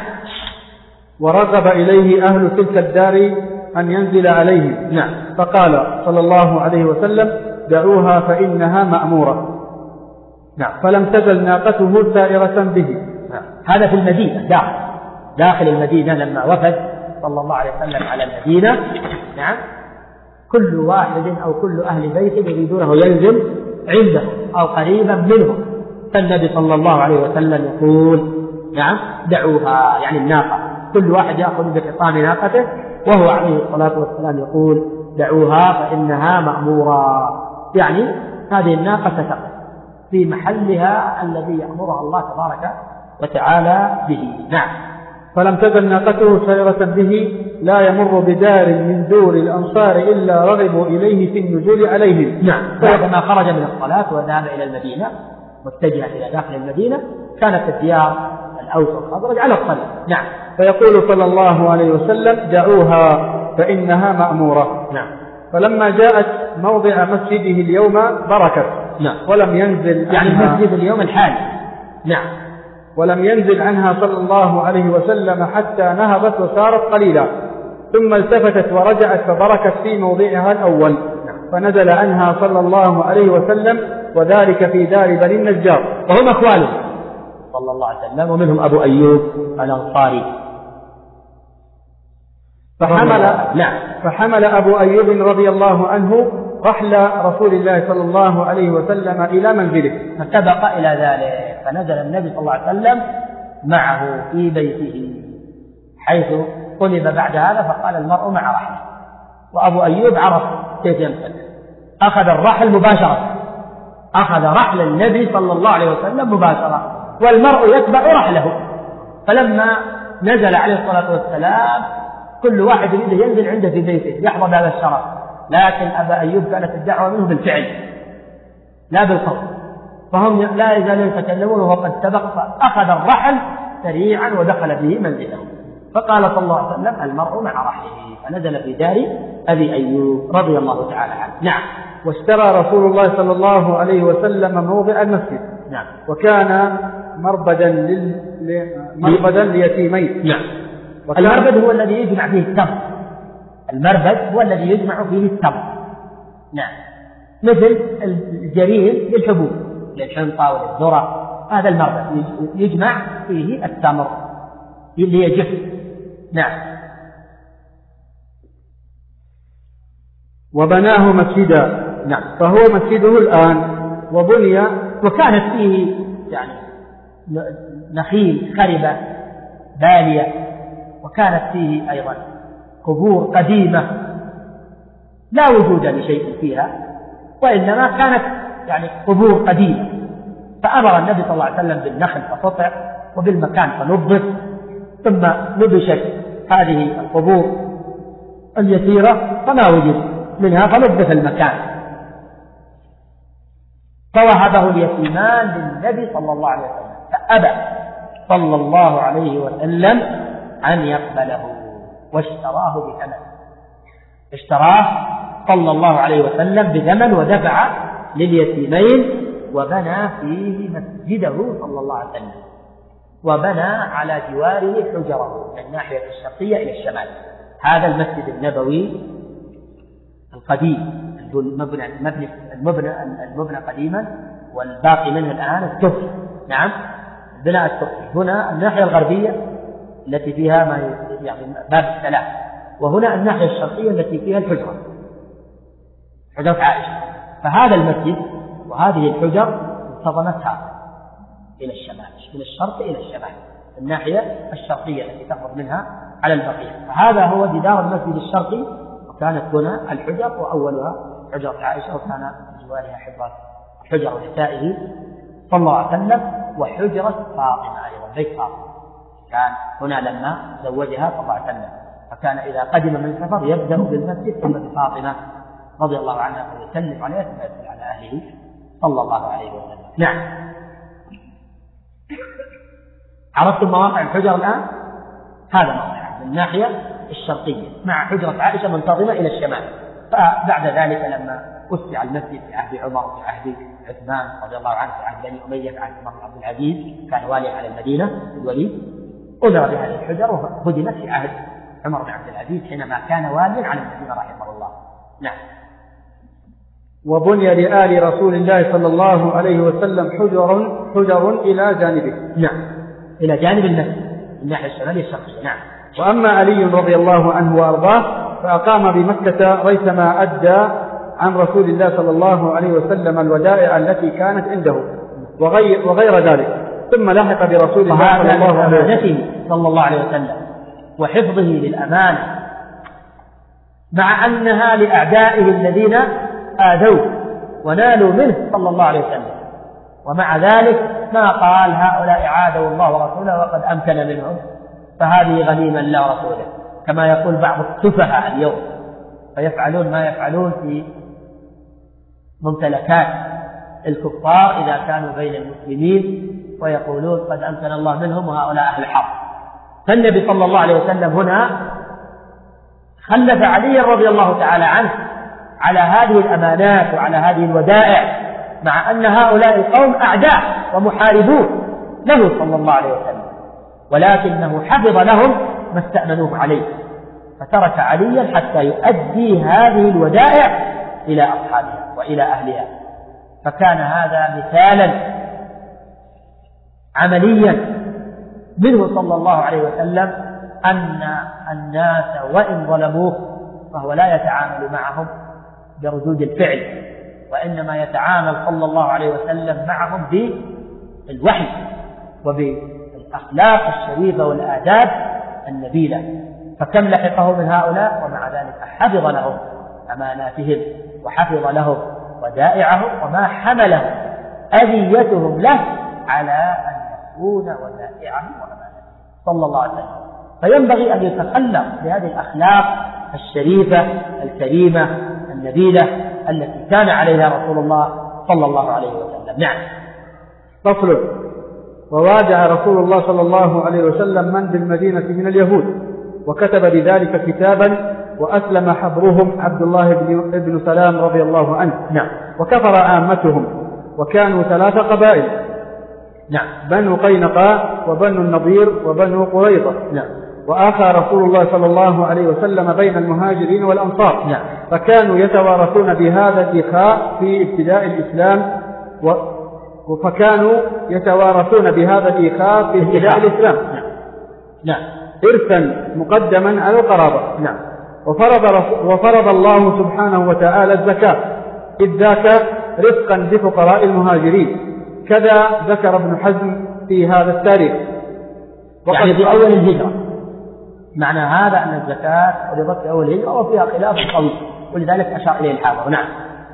ورغب إليه أهل تلك الدار أن ينزل عليهم. نعم. فقال صلى الله عليه وسلم: دعوها فإنها مأمورة. نعم. فلم تزل ناقته سائرة به. نعم. هذا في المدينة، داخل المدينة لما وفد صلى الله عليه وسلم على المدينة. نعم. كل واحد أو كل أهل بيت يريدونه ينزل عنده أو قريبا منه، فالنبي صلى الله عليه وسلم يقول: نعم دعوها، يعني الناقة، كل واحد يأخذ بحصان ناقته، وهو عليه الصلاة والسلام يقول: دعوها فإنها مأمورة، يعني هذه الناقة ستقف في محلها الذي يأمرها الله تبارك وتعالى به. نعم. فلم تزل ناقته سائرة به لا يمر بدار من دور الأنصار إلا رغبوا إليه في النزول عليهم. نعم. بعدما خرج من الصلاة وذهب إلى المدينة متجها إلى داخل المدينة، كانت الديار الأوس والخزرج على الطريق. نعم. فيقول صلى الله عليه وسلم: دعوها فإنها مأمورة. نعم. فلما جاءت موضع مسجده اليوم بركت. نعم. ولم ينزل يعني مسجد اليوم الحالي. نعم. ولم ينزل عنها صلى الله عليه وسلم حتى نهضت وسارت قليلا، ثم التفتت ورجعت فبركت في موضعها الأول. فنزل عنها صلى الله عليه وسلم، وذلك في دار بني النجار، وهم أخواله صلى الله عليه وسلم، ومنهم أبو أيوب الأنصاري. فحمل أبو أيوب رضي الله عنه رحل رسول الله صلى الله عليه وسلم إلى منزله، فسبق إلى ذلك، فنزل النبي صلى الله عليه وسلم معه في بيته، حيث طلب بعد هذا فقال: المرء مع رحله. وأبو أيوب عرف كيف يمسك، أخذ الرحل مباشرة، أخذ رحل النبي صلى الله عليه وسلم مباشرة، والمرء يتبع رحله. فلما نزل عليه الصلاة والسلام كل واحد يريد ينزل عنده في بيته يحظى بهذا الشرف، لكن أبا أيوب كانت الدعوة منه بالفعل لا بالقول، فهم لا يزالون يتكلمون وهو قد سبق، فأخذ الرحل سريعا ودخل به منزله. فقال صلى الله عليه وسلم: المرء مع رحله، فنزل في دار أبي أيوب رضي الله تعالى عنه. نعم. واشترى رسول الله صلى الله عليه وسلم موضع المسجد. نعم. وكان مربدا ليتيمين. نعم. المربد هو الذي يجمع فيه التمر، المربد هو الذي يجمع فيه التمر. نعم. مثل الجرير للحبوب، للحنطة وللذرة، هذا المربد يجمع فيه التمر اللي يجف. نعم. وبناه مسجدا. نعم. فهو مسجده الآن، وبني، وكانت فيه يعني نخيل خربة بالية، وكانت فيه أيضا قبور قديمة لا وجود لشيء فيها، وإنما كانت يعني قبور قديمة. فأمر النبي صلى الله عليه وسلم بالنخل فقطع، وبالمكان فنظف، ثم نبشت هذه القبور اليسيرة فما وجد منها فنظف المكان، فوهبه اليتيمان للنبي صلى الله عليه وسلم، فأبى صلى الله عليه وسلم أن يقبله، واشتراه بثمن، اشتراه صلى الله عليه وسلم بثمن، ودفع لليتيمين وبنى فيه مسجده صلى الله عليه وسلم، وبنى على جواره حجره من الناحية الشرقية إلى الشمال. هذا المسجد النبوي القديم المبنى قديما والباقي منه الآن التركي. نعم، البناء التركي. هنا الناحية الغربية التي فيها باب السلام، وهنا الناحية الشرقية التي فيها حجرة عائشة. فهذا المسجد وهذه الحجر انتظمتها إلى الشمال، من الشرق إلى الشمال، الناحية الشرقية التي تخرج منها على البقية. فهذا هو جدار المسجد الشرقي، وكانت هنا الحجر، وأولها حجرة عائشة، وكان بجوارها حجر نسائه صلى الله عليه وسلم، وحجرة فاطمة أيضا، بيت فاطمة كان هنا لما زوجها صلى الله عليه وسلم، فكان إذا قدم من سفر يبدأ بالمسجد ثم بفاطمة رضي الله عنها ويسلم عليها ثم يسلم على أهله صلى الله عليه وسلم. نعم، عرفتم مواقع الحجر الآن؟ هذا موقع من الناحية الشرقية مع حجرة عائشة منتظمة إلى الشمال. فبعد ذلك لما وسع المسجد في عهد عمر وفي عهد عثمان رضي الله عنه، في عهد بني أمية، في عهد عمر بن عبد العزيز كان واليا على المدينة الوليد، أمر بهذه الحجر وهدمت في عهد عمر بن عبد العزيز حينما كان واليا على المدينة رحمه الله. نعم. وبني لآل رسول الله صلى الله عليه وسلم حجر إلى جانبه. نعم، إلى جانب المسجد الناحية الشمالية الشرقية. نعم. وأما علي رضي الله عنه وأرضاه فأقام بمكة ريثما أدى عن رسول الله صلى الله عليه وسلم الودائع التي كانت عنده وغير ذلك، ثم لحق برسول الله صلى الله عليه وسلم صلى الله عليه وسلم وحفظه للأمانة، مع أنها لأعدائه الذين آذوه ونالوا منه صلى الله عليه وسلم، ومع ذلك ما قال هؤلاء عادوا الله ورسوله وقد أمكن منهم فهذه غنيمة لا رسوله، كما يقول بعض السفهاء اليوم، فيفعلون ما يفعلون في ممتلكات الكفار إذا كانوا بين المسلمين، ويقولون قد أمكن الله منهم وهؤلاء أهل حرب. فالنبي صلى الله عليه وسلم هنا خلف علي رضي الله تعالى عنه على هذه الأمانات وعلى هذه الودائع، مع أن هؤلاء القوم أعداء ومحاربون له صلى الله عليه وسلم، ولكنه حفظ لهم ما استأمنوه عليه، فترك عليا حتى يؤدي هذه الودائع إلى أصحابها وإلى أهلها. فكان هذا مثالا عمليا منه صلى الله عليه وسلم أن الناس وإن ظلموه فهو لا يتعامل معهم بردود الفعل، وإنما يتعامل صلى الله عليه وسلم معهم بالوحي وبالأخلاق الشريفة والآداب النبيلة. فكم لحقه من هؤلاء ومع ذلك حفظ لهم أماناتهم وحفظ لهم ودائعهم، وما حملهم أذيتهم له على أن يكون ودائعهم وأماناتهم صلى الله عليه وسلم. فينبغي أن يتخلق بهذه الأخلاق الشريفة الكريمة النبيلة التي كان عليها رسول الله صلى الله عليه وسلم. نعم. فصل. وواجه رسول الله صلى الله عليه وسلم من بالمدينة من اليهود، وكتب بذلك كتابا، وأسلم حبرهم عبد الله بن سلام رضي الله عنه. نعم. وكفر عامتهم، وكانوا 3 قبائل. نعم. بنو قينقاع وبنو النضير وبنو قريظة. نعم. وآخى رسول الله صلى الله عليه وسلم بين المهاجرين والأنصار. نعم. فكانوا يتوارثون بهذا الإخاء في ابتداء الإسلام فكانوا يتوارثون بهذا الإخاء في ابتداء الإسلام. نعم. إرثا مقدما على القرابة. نعم. وفرض الله سبحانه وتعالى الزكاة، إذ ذاك رفقا بفقراء المهاجرين، كذا ذكر ابن حزم في هذا التاريخ. يعني في أول الهجرة، معنى هذا أن الزكاة فرضت في أول الهجرة وفيها خلاف قوي، ولذلك أشار إليه الحافظ. نعم.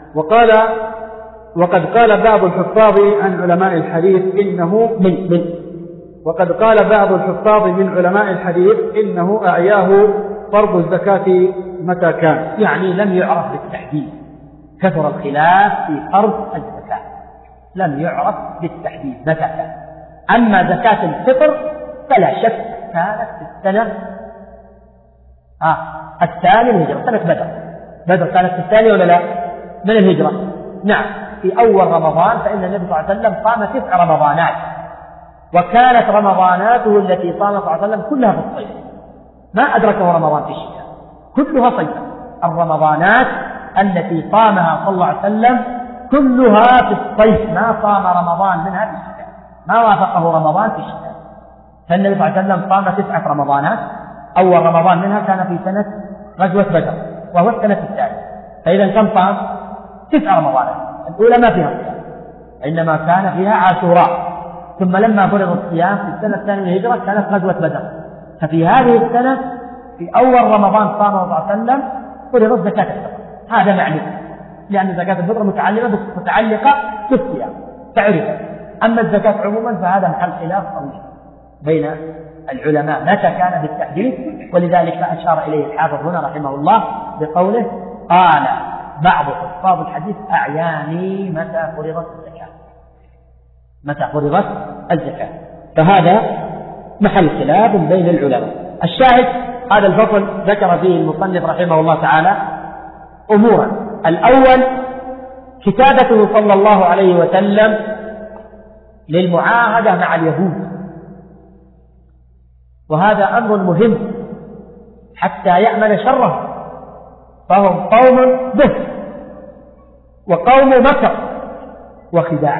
وقد قال بعض الحفاظ عن علماء الحديث إنه وقد قال بعض الحفاظ من علماء الحديث إنه أعياه فرض الزكاة متى كان، يعني لم يعرف بالتحديد، كثر الخلاف في فرض الزكاة، لم يعرف بالتحديد متى كان. أما زكاة الفطر فلا شك كانت في السنة الثانية من الهجرة، سنة بدر كانت في الثانية ولا لا من الهجرة. نعم. في أول رمضان، فإن النبي صلى الله عليه وسلم صام 9 رمضانات، وكانت رمضاناته التي صام صلى الله عليه وسلم كلها في الصيف، ما أدركه رمضان في الشتاء، كلها صيفا. الرمضانات التي صامها صلى الله عليه وسلم كلها في الصيف، ما صام رمضان منها في الشتاء، ما وافقه رمضان في الشتاء. فالنبي صلى الله عليه وسلم صام 9 رمضانات، أول رمضان منها كان في سنة غزوة بدر وهو السنة الثالثة، فإذا كم صام؟ 9 رمضانات، الأولى ما فيها صيام، إنما كان فيها عاشوراء. ثم لما فرض الصيام في السنة الثانية من الهجرة كانت غزوة بدر، ففي هذه السنة في أول رمضان صام صلى الله عليه وسلم فرضت زكاة الفطر. هذا معلوم، لأن زكاة الفطر متعلقة بالصيام تعرف. أما الزكاة عموما فهذا محل خلاف طويل بين العلماء متى كان بالتحديد، ولذلك أشار إليه الحافظ هنا رحمه الله بقوله: قال بعض حفاظ الحديث: أعياني متى فرضت الزكاة، متى فرضت الزكاة. فهذا محل خلاف بين العلماء. الشاهد هذا الفصل ذكر فيه المصنف رحمه الله تعالى أمورا. الأول كتابته صلى الله عليه وسلم للمعاهدة مع اليهود، وهذا أمر مهم حتى يأمن شره، فهم قوم به وقوم مكر وخداع.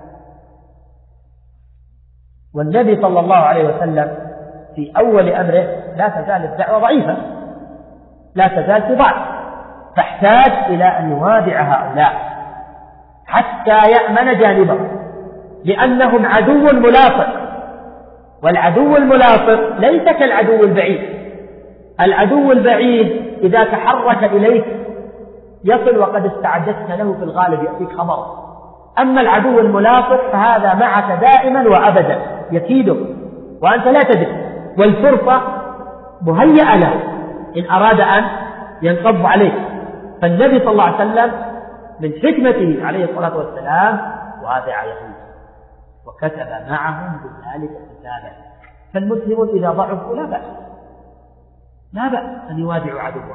والنبي صلى الله عليه وسلم في أول أمره لا تزال الدعوة ضعيفة، لا تزال في ضعف، تحتاج إلى أن يوادع هؤلاء حتى يأمن جانبه، لأنهم عدو ملاصق، والعدو الملاصق ليس كالعدو البعيد. العدو البعيد إذا تحرك إليك يصل وقد استعددت له في الغالب، يأتيك خبر. أما العدو الملاصق فهذا معك دائما وأبدا، يكيدك وأنت لا تدري، والفرصة مهيئة له إن أراد أن ينقض عليك. فالنبي صلى الله عليه وسلم من حكمته عليه الصلاة والسلام وادع يهود وكتب معهم بذلك كتابا. فالمسلمون إذا ضعفوا لا بأس أن يوادعوا عدوه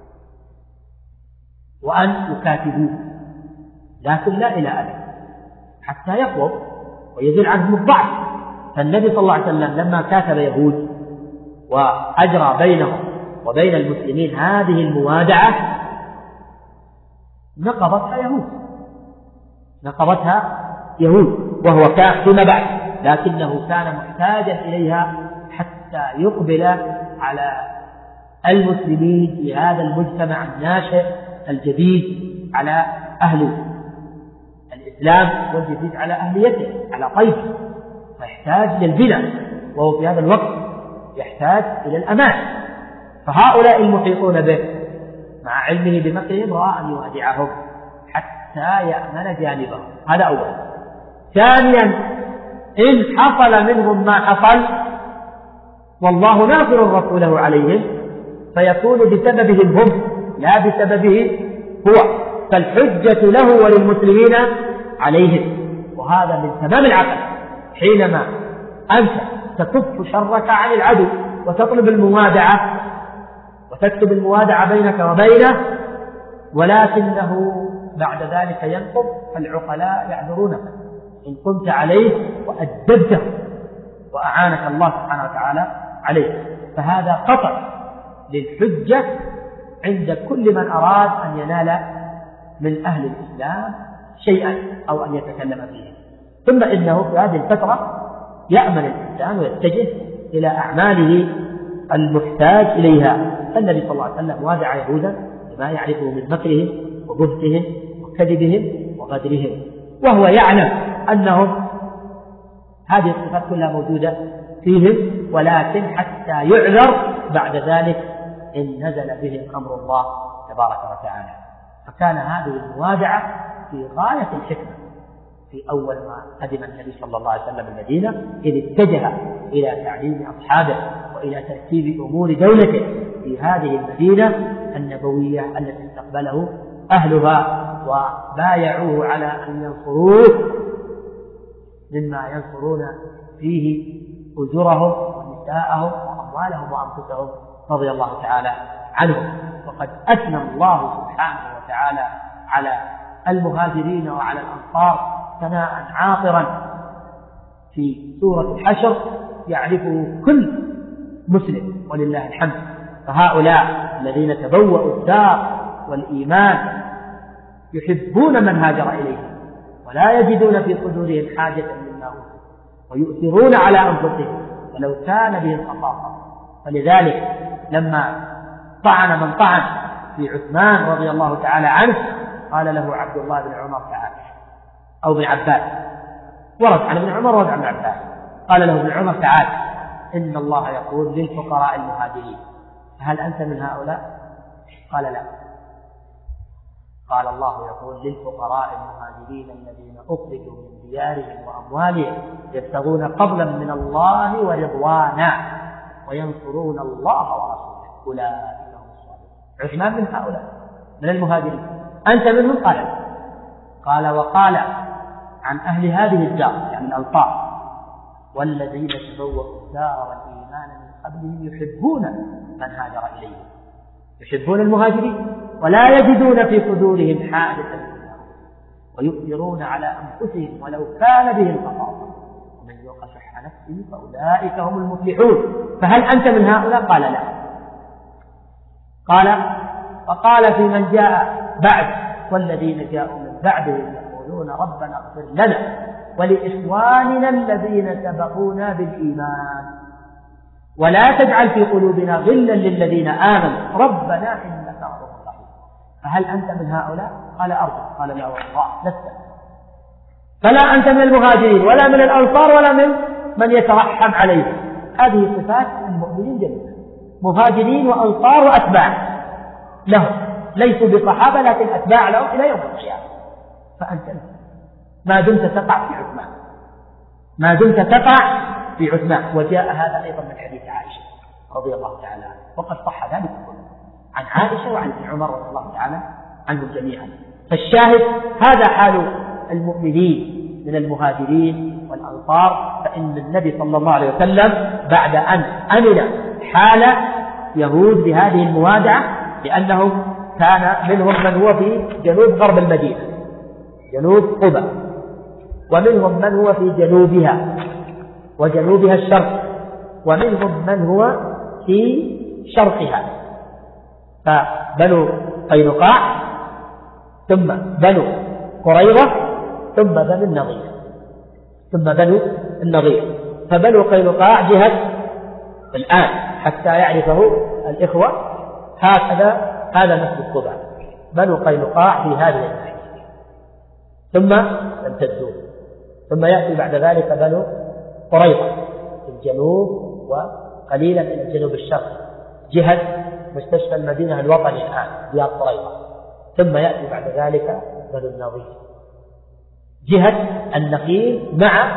وأن يكاتبوه، لكن لا إلى أبد حتى يقووا ويزيل عنهم الضعف. فالنبي صلى الله عليه وسلم لما كاتب يهود وأجرى بينهم وبين المسلمين هذه الموادعة نقضتها يهود وهو كان فيما بعد، لكنه كان محتاجا إليها حتى يقبل على المسلمين في هذا المجتمع الناشئ الجديد، على أهل الإسلام والجديد على أهليته، على طيفه، فيحتاج للبناء، وهو في هذا الوقت يحتاج إلى الأمان. فهؤلاء المحيطون به مع علمه بمكرهم رأى أن يوادعهم حتى يأمن جانبهم. هذا أولا. ثانيا إن حصل منهم ما حصل والله ناصر رسوله عليهم فيكون بسببهم هم لا بسببه هو، فالحجة له وللمسلمين عليهم. وهذا من تمام العقل حينما أنت تكف شرك عن العدو وتطلب الموادعة وتكتب الموادعة بينك وبينه، ولكنه بعد ذلك ينقض، فالعقلاء يعذرونك إن قمت عليه وأدبته وأعانك الله سبحانه وتعالى عليه. فهذا قطع للحجة عند كل من أراد أن ينال من أهل الإسلام شيئا أو أن يتكلم فيه. ثم إنه في هذه الفترة يأمن الإنسان ويتجه إلى أعماله المحتاج إليها. النبي صلى الله عليه وسلم وادع يهودا بما يعرفه من مكرهم وبهتهم وكذبهم وغدرهم، وهو يعلم أنهم هذه الصفات كلها موجودة فيهم، ولكن حتى يعذر بعد ذلك إن نزل بهم أمر الله تبارك وتعالى. فكان هذه الموادعة في غاية الحكمة في أول ما قدم النبي صلى الله عليه وسلم المدينة، إذ اتجه إلى تعليم أصحابه وإلى ترتيب أمور دولته في هذه المدينة النبوية التي استقبله أهلها وبايعوه على أن ينصروه مما ينصرون فيه أجرهم ونساءهم وأموالهم وأنفسهم رضي الله تعالى عنهم. وقد أثنى الله سبحانه وتعالى على المهاجرين وعلى الأنصار ثناء عاطرا في سورة الحشر يعرفه كل مسلم ولله الحمد. فهؤلاء الذين تبوأوا الدار والإيمان يحبون من هاجر إليهم ولا يجدون في صدورهم حاجة مما أوتوا ويؤثرون على أنفسهم ولو كان بهم خصاصة. فلذلك لما طعن من طعن في عثمان رضي الله تعالى عنه قال له عبد الله بن عمر تعالى أو بن عباس، ورد عن ابن عمر ورد عن ابن عباس، قال له ابن عمر تعالى إن الله يقول للفقراء المهاجرين هل أنت من هؤلاء؟ قال لا. قال الله يقول للفقراء المهاجرين الذين أخرجوا من ديارهم وأموالهم يبتغون فضلا من الله ورضوانا وينصرون الله ورسوله أولئك هم الصالحون. عثمان من هؤلاء من المهاجرين، أنت منهم؟ قال لا. قال وقال عن أهل هذه الدار يعني الأنصار والذين تبوأوا الدار والإيمان من قبلهم يحبون من هاجر إليهم، يحبون المهاجرين ولا يجدون في صدورهم حاجة منهم ويؤثرون على أنفسهم ولو كان بهم خصاصة ومن يوق شح نفسه فأولئك هم المفلحون. فهل أنت من هؤلاء؟ قال لا. وقال في من جاء بعد والذين جاءوا من بعدهم يقولون ربنا اغفر لنا ولإخواننا الذين سبقونا بالإيمان ولا تجعل في قلوبنا غلا للذين آمنوا ربنا إنك رؤوف رحيم. فهل أنت من هؤلاء؟ قال أرجو. قال لا والله لست. فلا أنت من المهاجرين ولا من الأنصار ولا من يترحم عليهم. هذه صفات المؤمنين جميعا، مهاجرين وأنصار وأتباع لهم، ليسوا بصحابة لكن أتباع لهم إلى يوم القيامة. فأنت ما دمت تقع في عثمان، ما دمت تقع في عثمان. وجاء هذا أيضا من حديث عائشة رضي الله تعالى عنها وقد صح ذلك كله عن عائشة وعن ابن عمر رضي الله تعالى عنهم جميعا. فالشاهد هذا حال المؤمنين من المهاجرين والأنصار. فإن النبي صلى الله عليه وسلم بعد أن أمن حال يهود بهذه الموادعة لأنهم كان منهم من هو في جنوب غرب المدينة جنوب قبى، ومنهم من هو في جنوبها وجنوبها الشرق، ومنهم من هو في شرقها. فبنو قينقاع ثم بنو قريظة ثم بنو النضير. فبنو قينقاع جهة الآن حتى يعرفه الإخوة هذا مسجد قباء. بنو قينقاع في هذه الناحية ثم يمتدون، ثم يأتي بعد ذلك بنو قريظة في الجنوب وقليلا إلى الجنوب الشرقي جهة مستشفى المدينة الوطني الآن ديار قريظة. ثم يأتي بعد ذلك بنو النضير جهة النخيل مع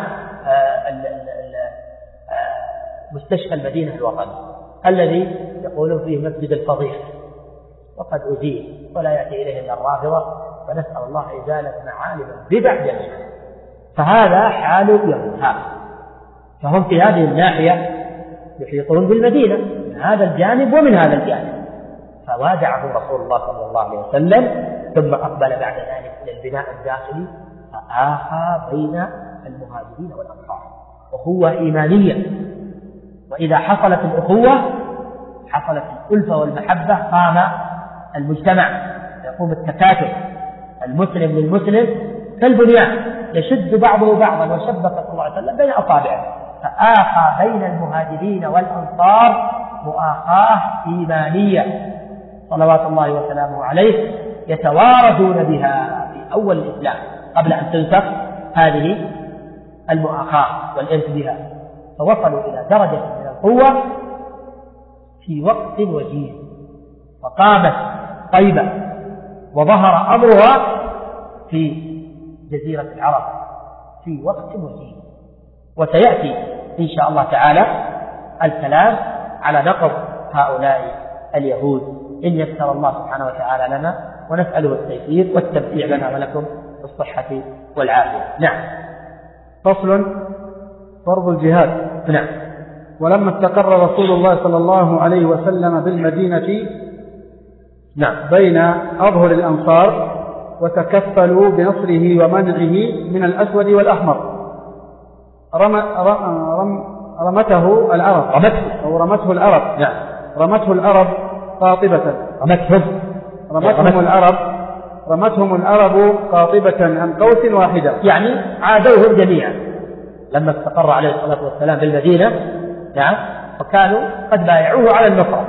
مستشفى المدينة الوطني الذي يقولون فيه مسجد الفضيح وقد أزيل ولا يأتي إليه إلا الرافضة، فنسأل الله إزالة معالم البدع جميعا. فهذا حال يهود، فهم في هذه الناحية يحيطون بالمدينة من هذا الجانب ومن هذا الجانب. فوادعه رسول الله صلى الله عليه وسلم ثم أقبل بعد ذلك إلى البناء الداخلي فآخى بين المهاجرين والأنصار أخوة إيمانية. وإذا حصلت الأخوة حصلت الألفة والمحبة قام المجتمع، يقوم التكاتف المسلم للمسلم كالبنيان يشد بعضه بعضا، وشبك صلى الله عليه وسلم بين أصابعه. فآخى بين المهاجرين والأنصار مؤاخاة إيمانية صلوات الله وسلامه عليه يتوارثون بها في أول الإسلام قبل أن تنسخ هذه المؤاخاة والأنس بها. فوصلوا إلى درجة من القوة في وقت وجيز، فقامت طيبة وظهر أمرها في جزيرة العرب في وقت وجيز. وسيأتي إن شاء الله تعالى الكلام على نقض هؤلاء اليهود إن يسر الله سبحانه وتعالى لنا، ونسأله التيسير والتمتيع لنا ولكم بالصحة والعافية. نعم. فصل: فرض الجهاد. نعم. ولما استقر رسول الله صلى الله عليه وسلم بالمدينة نعم بين أظهر الأنصار وتكفلوا بنصره ومنعه من الأسود والأحمر. رمته العرب نعم. رمته العرب قاطبة. رمتهم العرب قاطبة عن قوس واحدة، يعني عادوهم جميعا لما استقر عليه الصلاة والسلام في المدينة. نعم. وكانوا قد بايعوه على النصرة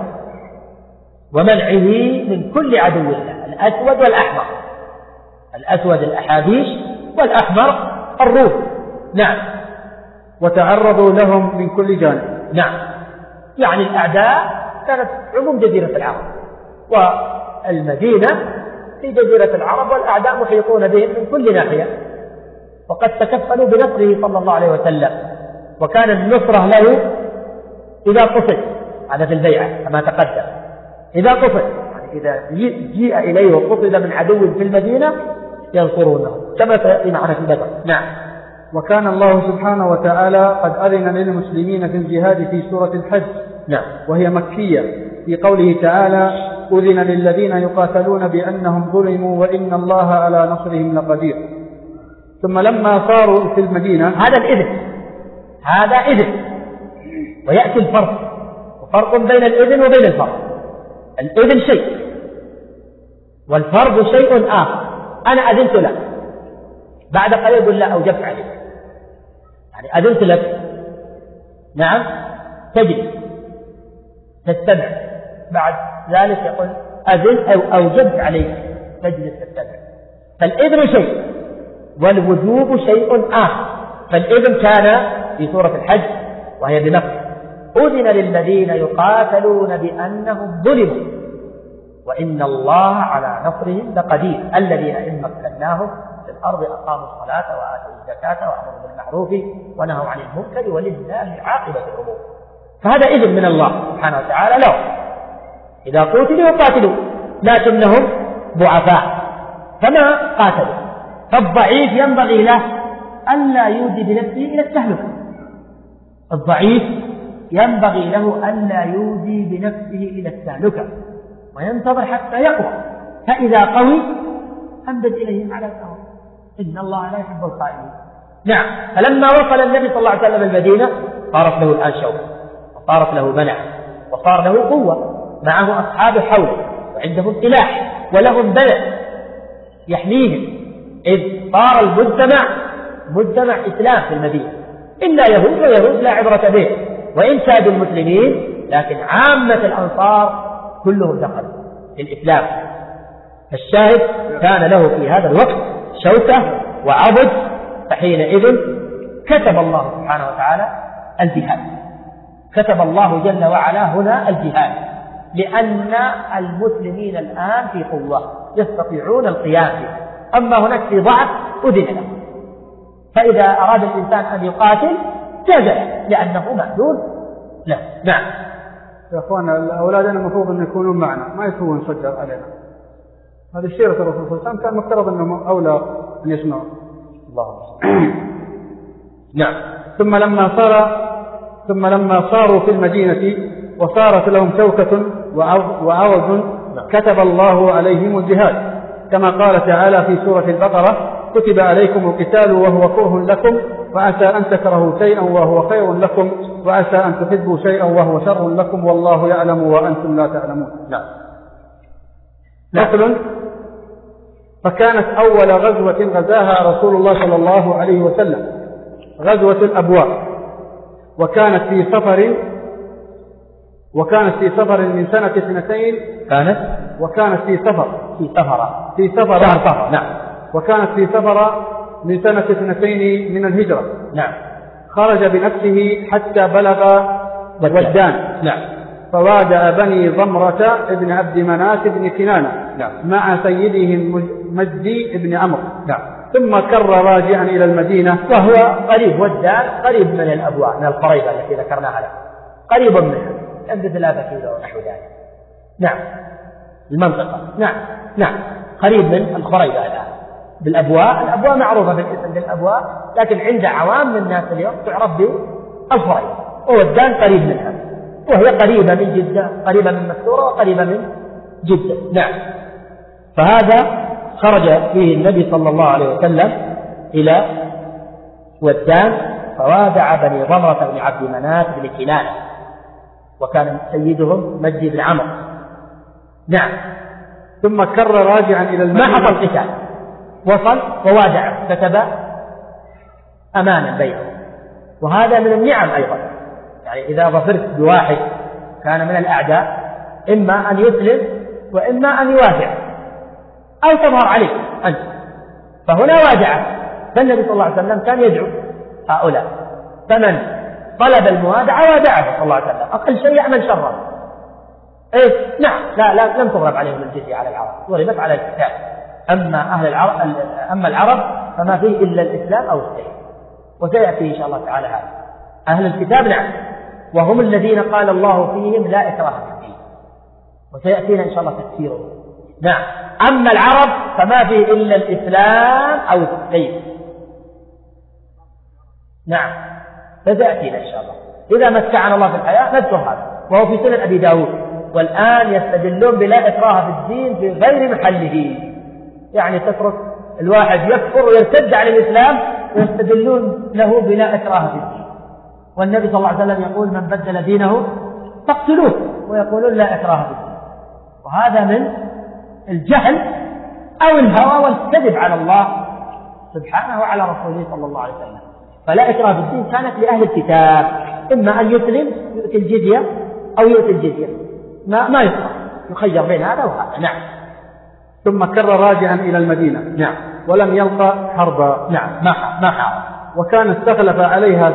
ومنعه من كل عدو الله، الأسود والأحمر. الأسود الأحابيش والأحمر الروم. نعم. وتعرضوا لهم من كل جانب. نعم. يعني الأعداء كانت عموم جزيرة العرب، والمدينة في جزيرة العرب، والأعداء محيطون بهم من كل ناحية، وقد تكفلوا بنصره صلى الله عليه وسلم. وكان النصرة له إذا قصد، هذا في البيعة كما تقدم، إذا قصد، يعني إذا جيء إليه وقصد من عدو في المدينة ينصرونه كما سيأتي معنا في بدر. نعم. وكان الله سبحانه وتعالى قد أذن للمسلمين في الجهاد في سورة الحج. نعم. وهي مكية، في قوله تعالى: أذن للذين يقاتلون بأنهم ظلموا وإن الله على نصرهم لقدير. ثم لما صاروا في المدينة، هذا إذن، ويأتي وفرق بين الإذن وبين الفرض. الإذن شيء والفرض شيء آخر. أنا أذنت لك، بعد قليل يقول لا أوجبت عليك، يعني أذنت لك، نعم، تجلس تستمع، بعد ذلك يقول أذن أو أوجبت عليك تجلس تستمع. فالإذن شيء والوجوب شيء آخر. فالإذن كان في سورة الحج وهي بنفسه: أذن للذين يقاتلون بأنهم ظلموا وإن الله على نصرهم لقدير الذين إن مكناهم في الأرض أقاموا الصلاة وآتوا الزكاة وأمروا بالمعروف ونهوا عن المنكر ولله عاقبة الأمور. فهذا إذن من الله سبحانه وتعالى لهم إذا قتلوا وقاتلوا، لكنهم ضعفاء فما قاتلوا. فالضعيف ينبغي له ألا يودي بنفسه إلى التهلكة. الضعيف ينبغي له ألا يودي بنفسه إلى التهلكة وينتظر حتى يقوى، فإذا قوي أمدد إليهم على الأرض، إن الله لا يحب الخائنين. نعم. فلما وصل النبي صلى الله عليه وسلم المدينة صارت له الآن شوكة، وصارت له منع، وصار له قوة، معه أصحاب حوله وعندهم سلاح ولهم بلد يحميهم، إذ صار المجتمع مجتمع إسلام في المدينة، إلا يهود ويهود لا عبرة به، وإن كادوا المسلمين لكن عامة الأنصار كلهم دخلوا في الإسلام. الشاهد كان له في هذا الوقت شوكة وعبد، فحينئذ كتب الله سبحانه وتعالى الجهاد، كتب الله جل وعلا هنا الجهاد، لأن المسلمين الآن في قوة يستطيعون القيام به، أما هناك في ضعف أذن له، فإذا أراد الإنسان أن يقاتل جاز لأنه مأذون له. نعم. يا أخوانا، أولادنا المفروض أن يكونون معنا، ما يكونون صدر علينا. هذه سيرة الرسول صلى الله عليه وسلم، كان مفترض أنهم أولى أن يسمعوا. الله. نعم. ثم لما صاروا في المدينة وصارت لهم شوكة وعوض، كتب الله عليهم الجهاد، كما قال تعالى في سورة البقرة: كتب عليكم القتال وهو كره لكم وعسى أن تكرهوا شيئا وهو خير لكم وعسى أن تحبوا شيئا وهو شر لكم والله يعلم وأنتم لا تعلمون. نعم. مثل: فكانت أول غزوة غزاها رسول الله صلى الله عليه وسلم غزوة الأبواء، وكانت في سفر من سنة 2. وكانت في سفر. نعم. وكانت في سفر من سنة 2 من الهجرة. نعم. خرج بنفسه حتى بلغ ودان. نعم. فوادع بني ضمرة ابن عبد مناف بن كنانة. نعم. مع سيدهم مجدي بن عمرو. نعم. ثم كر راجعا إلى المدينة، وهو قريب، ودان قريب من الأبواء، من القريبة التي ذكرناها لك، قريب منها، عند 3 كيلو ونحو ذلك. نعم. المنطقة. نعم. قريب من الخريبة الآن بالأبواء. الأبواء معروفة بالاسم بالأبواء، لكن عند عوام من الناس اليوم تعرف بالخريبة، وودان قريب منها، وهي قريبة من جدة، قريبة من مستورة وقريبة من جدة. نعم. فهذا خرج فيه النبي صلى الله عليه وسلم إلى ودان فوادع بني ضمرة بن عبد مناف بن كنانة، وكان سيدهم مجدي بن عمرو. نعم. ثم كر راجعا إلى المدينة. ما حصل قتال، وصل ووادع، كتب أمانا بينهم، وهذا من النعم أيضا. يعني إذا ظفرت بواحد كان من الأعداء إما أن يسلم وإما أن يوادع أو تظهر عليه أنت، فهنا وادعه. فالنبي صلى الله عليه وسلم كان يدعو هؤلاء، فمن طلب الموادعة وادعه صلى الله عليه وسلم، أقل شيء يعمل شرا. إيه؟ نعم. لا لم تضرب عليهم الجزية على العرب، ضربت على الكتاب. أما العرب فما فيه إلا الإسلام أو السيف، وسيأتي إن شاء الله تعالى هذا. أهل الكتاب نعم، وهم الذين قال الله فيهم لا إكراه في الدين، وسيأتينا إن شاء الله تفسيره. نعم. أما العرب فما فيه إلا الإسلام أو السيف. نعم، فسيأتينا إن شاء الله إذا متعنا الله في الحياة نذكر هذا، وهو في سنن أبي داود. والآن يستدلون بلا إكراه في الدين في غير محله، يعني تترك الواحد يكفر ويرتد على الإسلام ويستدلون له بلا إكراه في الدين، والنبي صلى الله عليه وسلم يقول من بدل دينه فاقتلوه، ويقولون لا إكراه في الدين. وهذا من الجهل أو الهوى والكذب على الله سبحانه وعلى رسوله صلى الله عليه وسلم. فلا إكراه في الدين كانت لأهل الكتاب، إما أن يسلم يؤتي الجزية أو يؤتي الجزية، ما يكره، يخير بين هذا وهذا. نعم. ثم كر راجعا إلى المدينة. نعم. ولم يلقى حربا. نعم، ما حارب. وكان استخلف عليها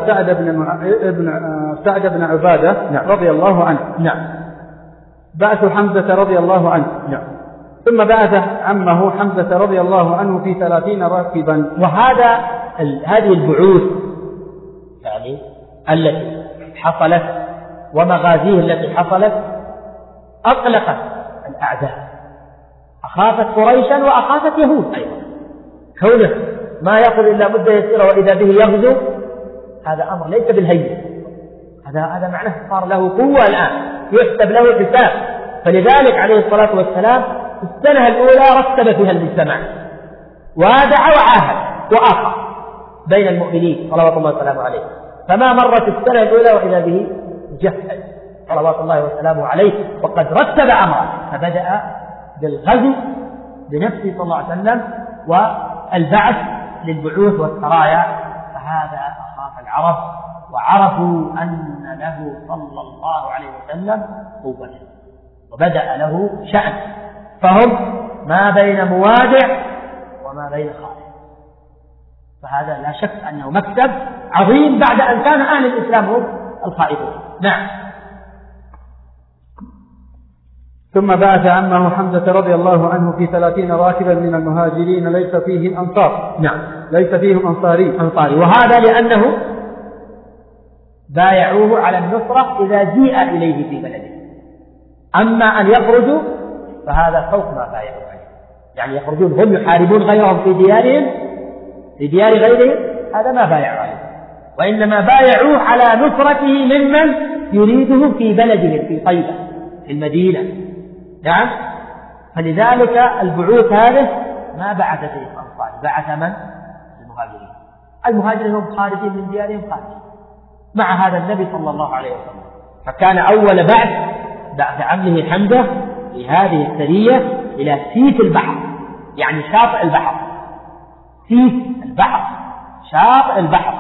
سعد بن عبادة. نعم. رضي الله عنه. نعم. بعث حمزة رضي الله عنه. نعم. ثم بعث عمه حمزة رضي الله عنه في 30 راكبا. هذه البعوث يعني التي حصلت ومغازيه التي حصلت أقلقت الأعداء، أخافت قريشا وأخافت يهود أيضا. كونه ما يقول إلا مدة يسيرة وإذا به يغزو، هذا أمر ليس بالهين، هذا معناه صار له قوة الآن يحسب له حساب. فلذلك عليه الصلاة والسلام في السنة الأولى رتب فيها المجتمع، وادع وعاهد وآخر بين المؤمنين صلوات الله وسلامه عليه. فما مرت السنة الأولى وإذا به جهل صلوات الله وسلامه عليه، وقد رتب أمره، فبدأ بالغزو بنفسه صلى الله عليه وسلم والبعث للبعوث والسرايا. فهذا أخاف العرب، وعرفوا أن له صلى الله عليه وسلم قوة، وبدأ له شأن. فهم ما بين موادع وما بين خائف، فهذا لا شك أنه مكسب عظيم بعد أن كان أهل الإسلام هم الخائفون. نعم. ثم بعث عمه حمزة رضي الله عنه في 30 راكبا من المهاجرين ليس فيهم أنصار. نعم. ليس فيهم أنصاري. وهذا لأنه بايعوه على النصرة إذا جيء إليه في بلده. أما أن يخرجوا فهذا فوق ما بايعوا عليه، يعني يخرجون هم يحاربون غيرهم في ديارهم، في ديار غيرهم، هذا ما بايعوا عليه، وإنما بايعوه على نصرته ممن يريده في بلدهم في طيبة في المدينة. نعم. فلذلك البعوث هذه ما بعث فيه الأنصار، بعث من؟ المهاجرين هم خارجين من ديارهم خارجين مع هذا النبي صلى الله عليه وسلم. فكان أول بعث عمه حمزة في هذه السرية إلى سيف البحر، يعني شاطئ البحر، سيف البحر شاطئ البحر،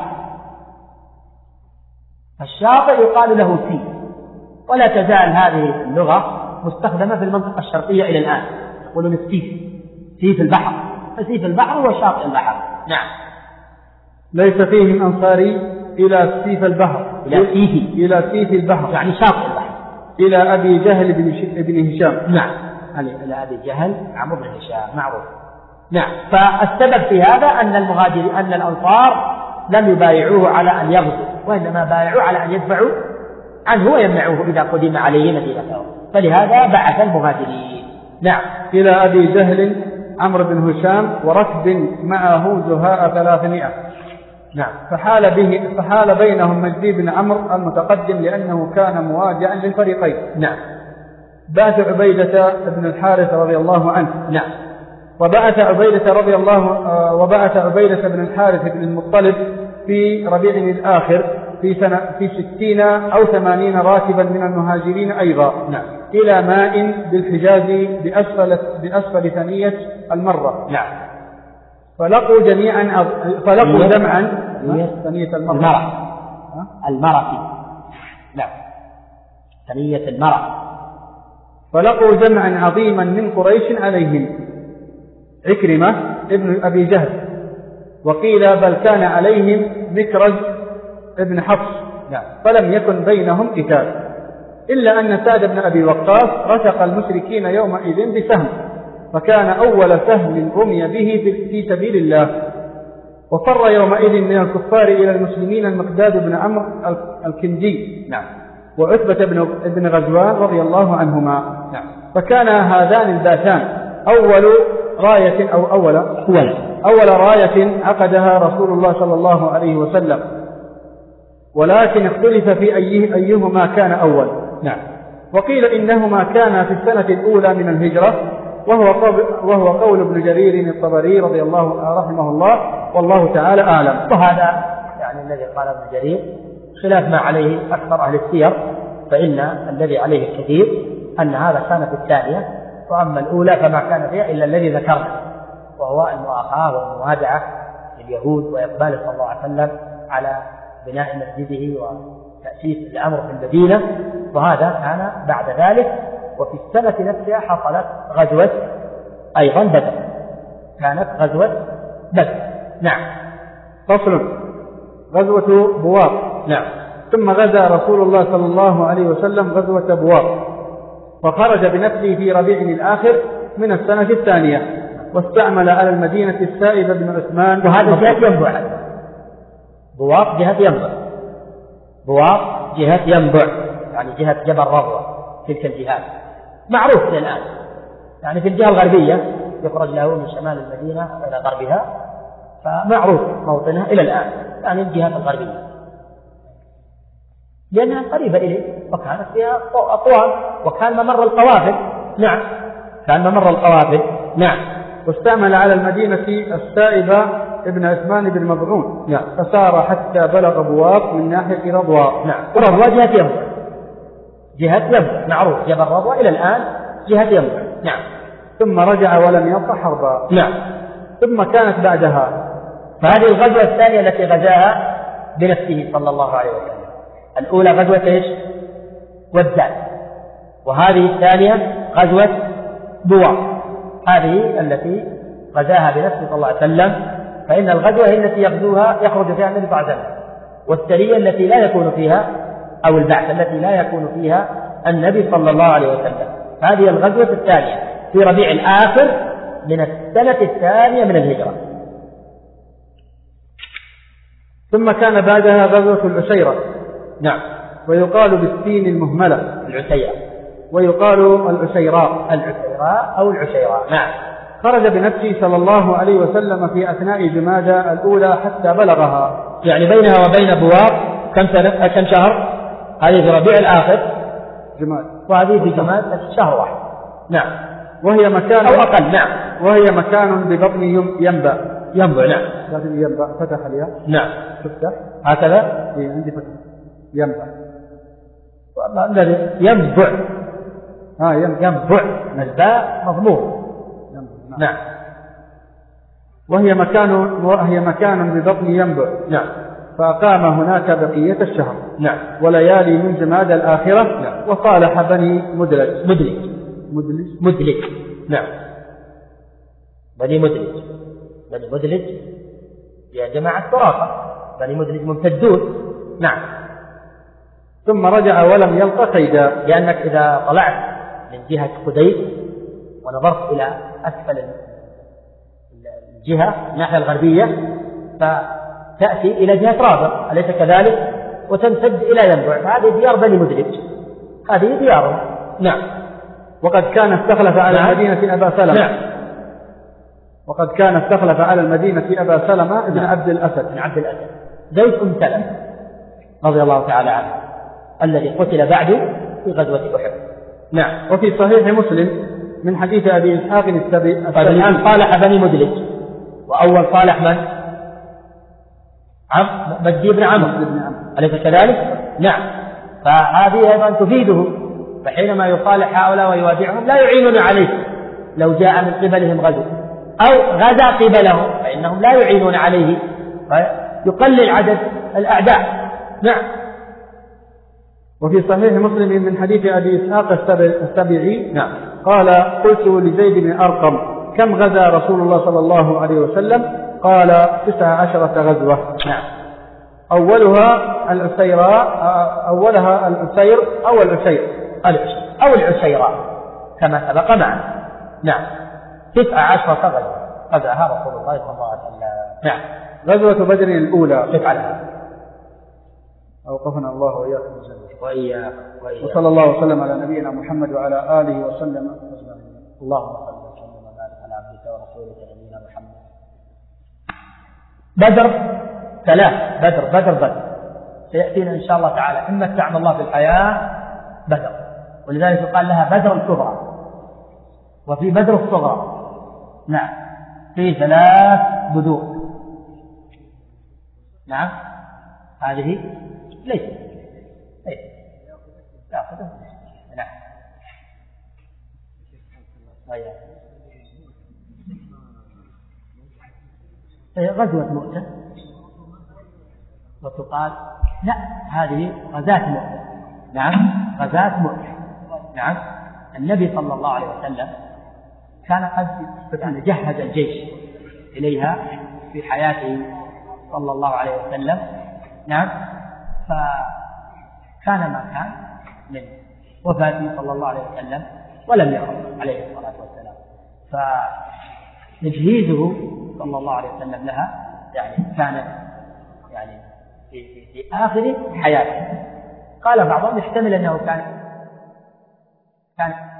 فالشاطئ يقال له سيف، ولا تزال هذه اللغة مستخدمة في المنطقة الشرقية إلى الآن، يقولون سيف البحر، فسيف البحر هو شاطئ البحر. نعم. ليس فيهم أنصاري إلى سيف البحر، إلى سيف البحر يعني شاطئ البحر، إلى أبي جهل بن هشام. نعم. إلى أبي جهل عمرو بن هشام معروف. نعم. فالسبب في هذا أن الأنصار لم يبايعوه على أن يغزو، وإنما بايعوه على أن يدفعوا عنه ويمنعوه إذا قدم عليه مدينته، فلهذا بعث المهاجرين. نعم. إلى أبي جهل عمرو بن هشام وركب معه زهاء 300. نعم. فحال بينهم مجدي بن عمرو المتقدم لأنه كان مواجعا للفريقين. نعم. بعث عبيدة بن الحارث رضي الله عنه. نعم. وبعث عبيدة بن الحارث بن المطلب في ربيع الآخر في 60 أو 80 راكبا من المهاجرين أيضا إلى ماء بالحجاز بأسفل ثنية المرة. فلقوا جمعا ثنية المرة ثنية المرة. فلقوا جمعا عظيما من قريش عليهم عكرمة ابن أبي جهل، وقيل بل كان عليهم مكرز ابن حفص، فلم يكن بينهم قتال، إلا أن سعد بن أبي وقاص رشق المشركين يومئذ بسهم، فكان أول سهم رمي به في سبيل الله. وفر يومئذ من الكفار إلى المسلمين المقداد بن عمرو الكندي وعتبة بن غزوان رضي الله عنهما. فكان هذان الذاتان أول راية عقدها رسول الله صلى الله عليه وسلم، ولكن اختلف في أيهما كان أول. وقيل إنهما كان في السنة الأولى من الهجرة، وهو قول ابن جرير الطبري رحمه الله، والله تعالى أعلم. وهذا يعني الذي قال ابن جرير خلاف ما عليه أكثر أهل السير، فإن الذي عليه الكثير أن هذا كان في الثانية، وأما الأولى فما كان فيها إلا الذي ذكرنا، وهو المؤاخاة والموادعة لليهود وإقبال صلى الله عليه وسلم على بناء مسجده وتأسيس الأمر في المدينة، وهذا كان بعد ذلك. وفي السنة نفسها حصلت غزوة أيضا بدر، كانت غزوة بدر. فصل. غزوة بواط. ثم غزا رسول الله صلى الله عليه وسلم غزوة بواط، فخرج بنفسه في ربيع الآخر من السنة الثانية، واستعمل على المدينة السائب بن عثمان. وهذا جهة ينبع، بواط جهة ينبع يعني جهة جبل رضوى، تلك الجهات معروف إلى الآن، يعني في الجهة الغربية يخرج له من شمال المدينة إلى غربها، فمعروف موطنها إلى الآن، يعني الجهة الغربية، لأنها قريبة إليه، وكانت فيها أطوال، وكان ممر القوافل. كان ممر القوافل. واستعمل على المدينة السائب ابن عثمان بن مضعون، فسار حتى بلغ بواط من ناحية رضوى. رضوى جهة ينبع معروف، جبل رضوى إلى الآن جهة ينبع. ثم رجع ولم يلق حربا. ثم كانت بعدها، فهذه الغزوة الثانية التي غزاها بنفسه صلى الله عليه وسلم. الأولى غزوة إيش؟ والذات، وهذه الثانية غزوة بواط، هذه التي غزاها بنفسه صلى الله عليه وسلم. فإن الغزوة هي التي يخرج فيها النبي صلى الله عليه وسلم، والسرية التي لا يكون فيها، أو البعث التي لا يكون فيها النبي صلى الله عليه وسلم. هذه الغزوة الثانية في ربيع الآخر من السنة الثانية من الهجرة. ثم كان بعدها غزوة العشيرة. ويقال بالسين المهملة العشيرة، ويقال العشيراء أو العشيراء. خرج بنفسه صلى الله عليه وسلم في أثناء جمادى الأولى حتى بلغها، يعني بينها وبين بواط كم شهر؟ هذه في ربيع الآخر جماد، وهذه في جماد شهر واحد. وهي مكان أو أقل. وهي مكان ببطن ينبع. لازم ينبع فتح الياء. تفتح هكذا. عندي فتح ينبع. الذي ينبع ينبع الباء مضموم. وهي مكان ببطن ينبع. فأقام هناك بقية الشهر. وليالي من جماد الآخرة. وصالح بني مدلج. بني مدلج يا جماعة سراقة، بني مدلج ممتدون. ثم رجع ولم يلق قيدا، لأنك إذا طلعت من جهة قديد ونظرت إلى أسفل الجهة الناحية الغربية فتأتي إلى جهة رابغ، أليس كذلك؟ وتمتد إلى ينبع، هذه ديار بني مدلج، هذه ديارهم. وقد كان استخلف على المدينة أبا سلمة. وقد كان استخلف على المدينة أبا سلمة بن عبد الأسد زوج أم سلمة رضي الله تعالى عنه، الذي قتل بعده في غزوة أحد. وفي صحيح مسلم من حديث أبي إسحاق السبيعي. الآن صالح بني مدلج، وأول صالح من؟ مجدي بن عمرو، أليس كذلك؟ نعم. فهذه أيضا تفيده، فحينما يصالح هؤلاء ويوادعهم لا يعينون عليه لو جاء من قبلهم غزو، أو غدا قبلهم فإنهم لا يعينون عليه، فيقلل عدد الأعداء. نعم. وفي صحيح مسلم من حديث أبي إسحاق السبيعي نعم. قال: قلت لزيد بن أرقم: كم غزا رسول الله صلى الله عليه وسلم؟ قال: 19 غزوة. نعم. أولها العسير أو العسيرات كما سبق معنا. نعم. 19 غزوة غزاها رسول الله صلى الله عليه وسلم. نعم. غزوة بدر الأولى. تفعلها. أوقفنا الله وإياكم وإياكم. وصلى الله وسلم على نبينا محمد وعلى آله وسلم. اللهم صل وسلم وبارك على عبدك ورسولك نبينا محمد. بدر ثلاث، بدر سيأتينا إن شاء الله تعالى إن متعنا الله في الحياة بدر، ولذلك يقال لها بدر الكبرى، وفي بدر الصغرى. نعم. في 3 بدور. نعم. هذه ليس نعم. غزوة مؤتة، وتقال لا، هذه غزاة مؤتة. نعم. غزاة مؤتة. نعم. النبي صلى الله عليه وسلم كان قد جهز الجيش إليها في حياته صلى الله عليه وسلم. نعم. فكان ما كان من وفاته صلى الله عليه وسلم ولم يخرج عليه الصلاة والسلام، فتجهيزه صلى الله عليه وسلم لها كان في آخر حياته. قال بعضهم يحتمل أنه كان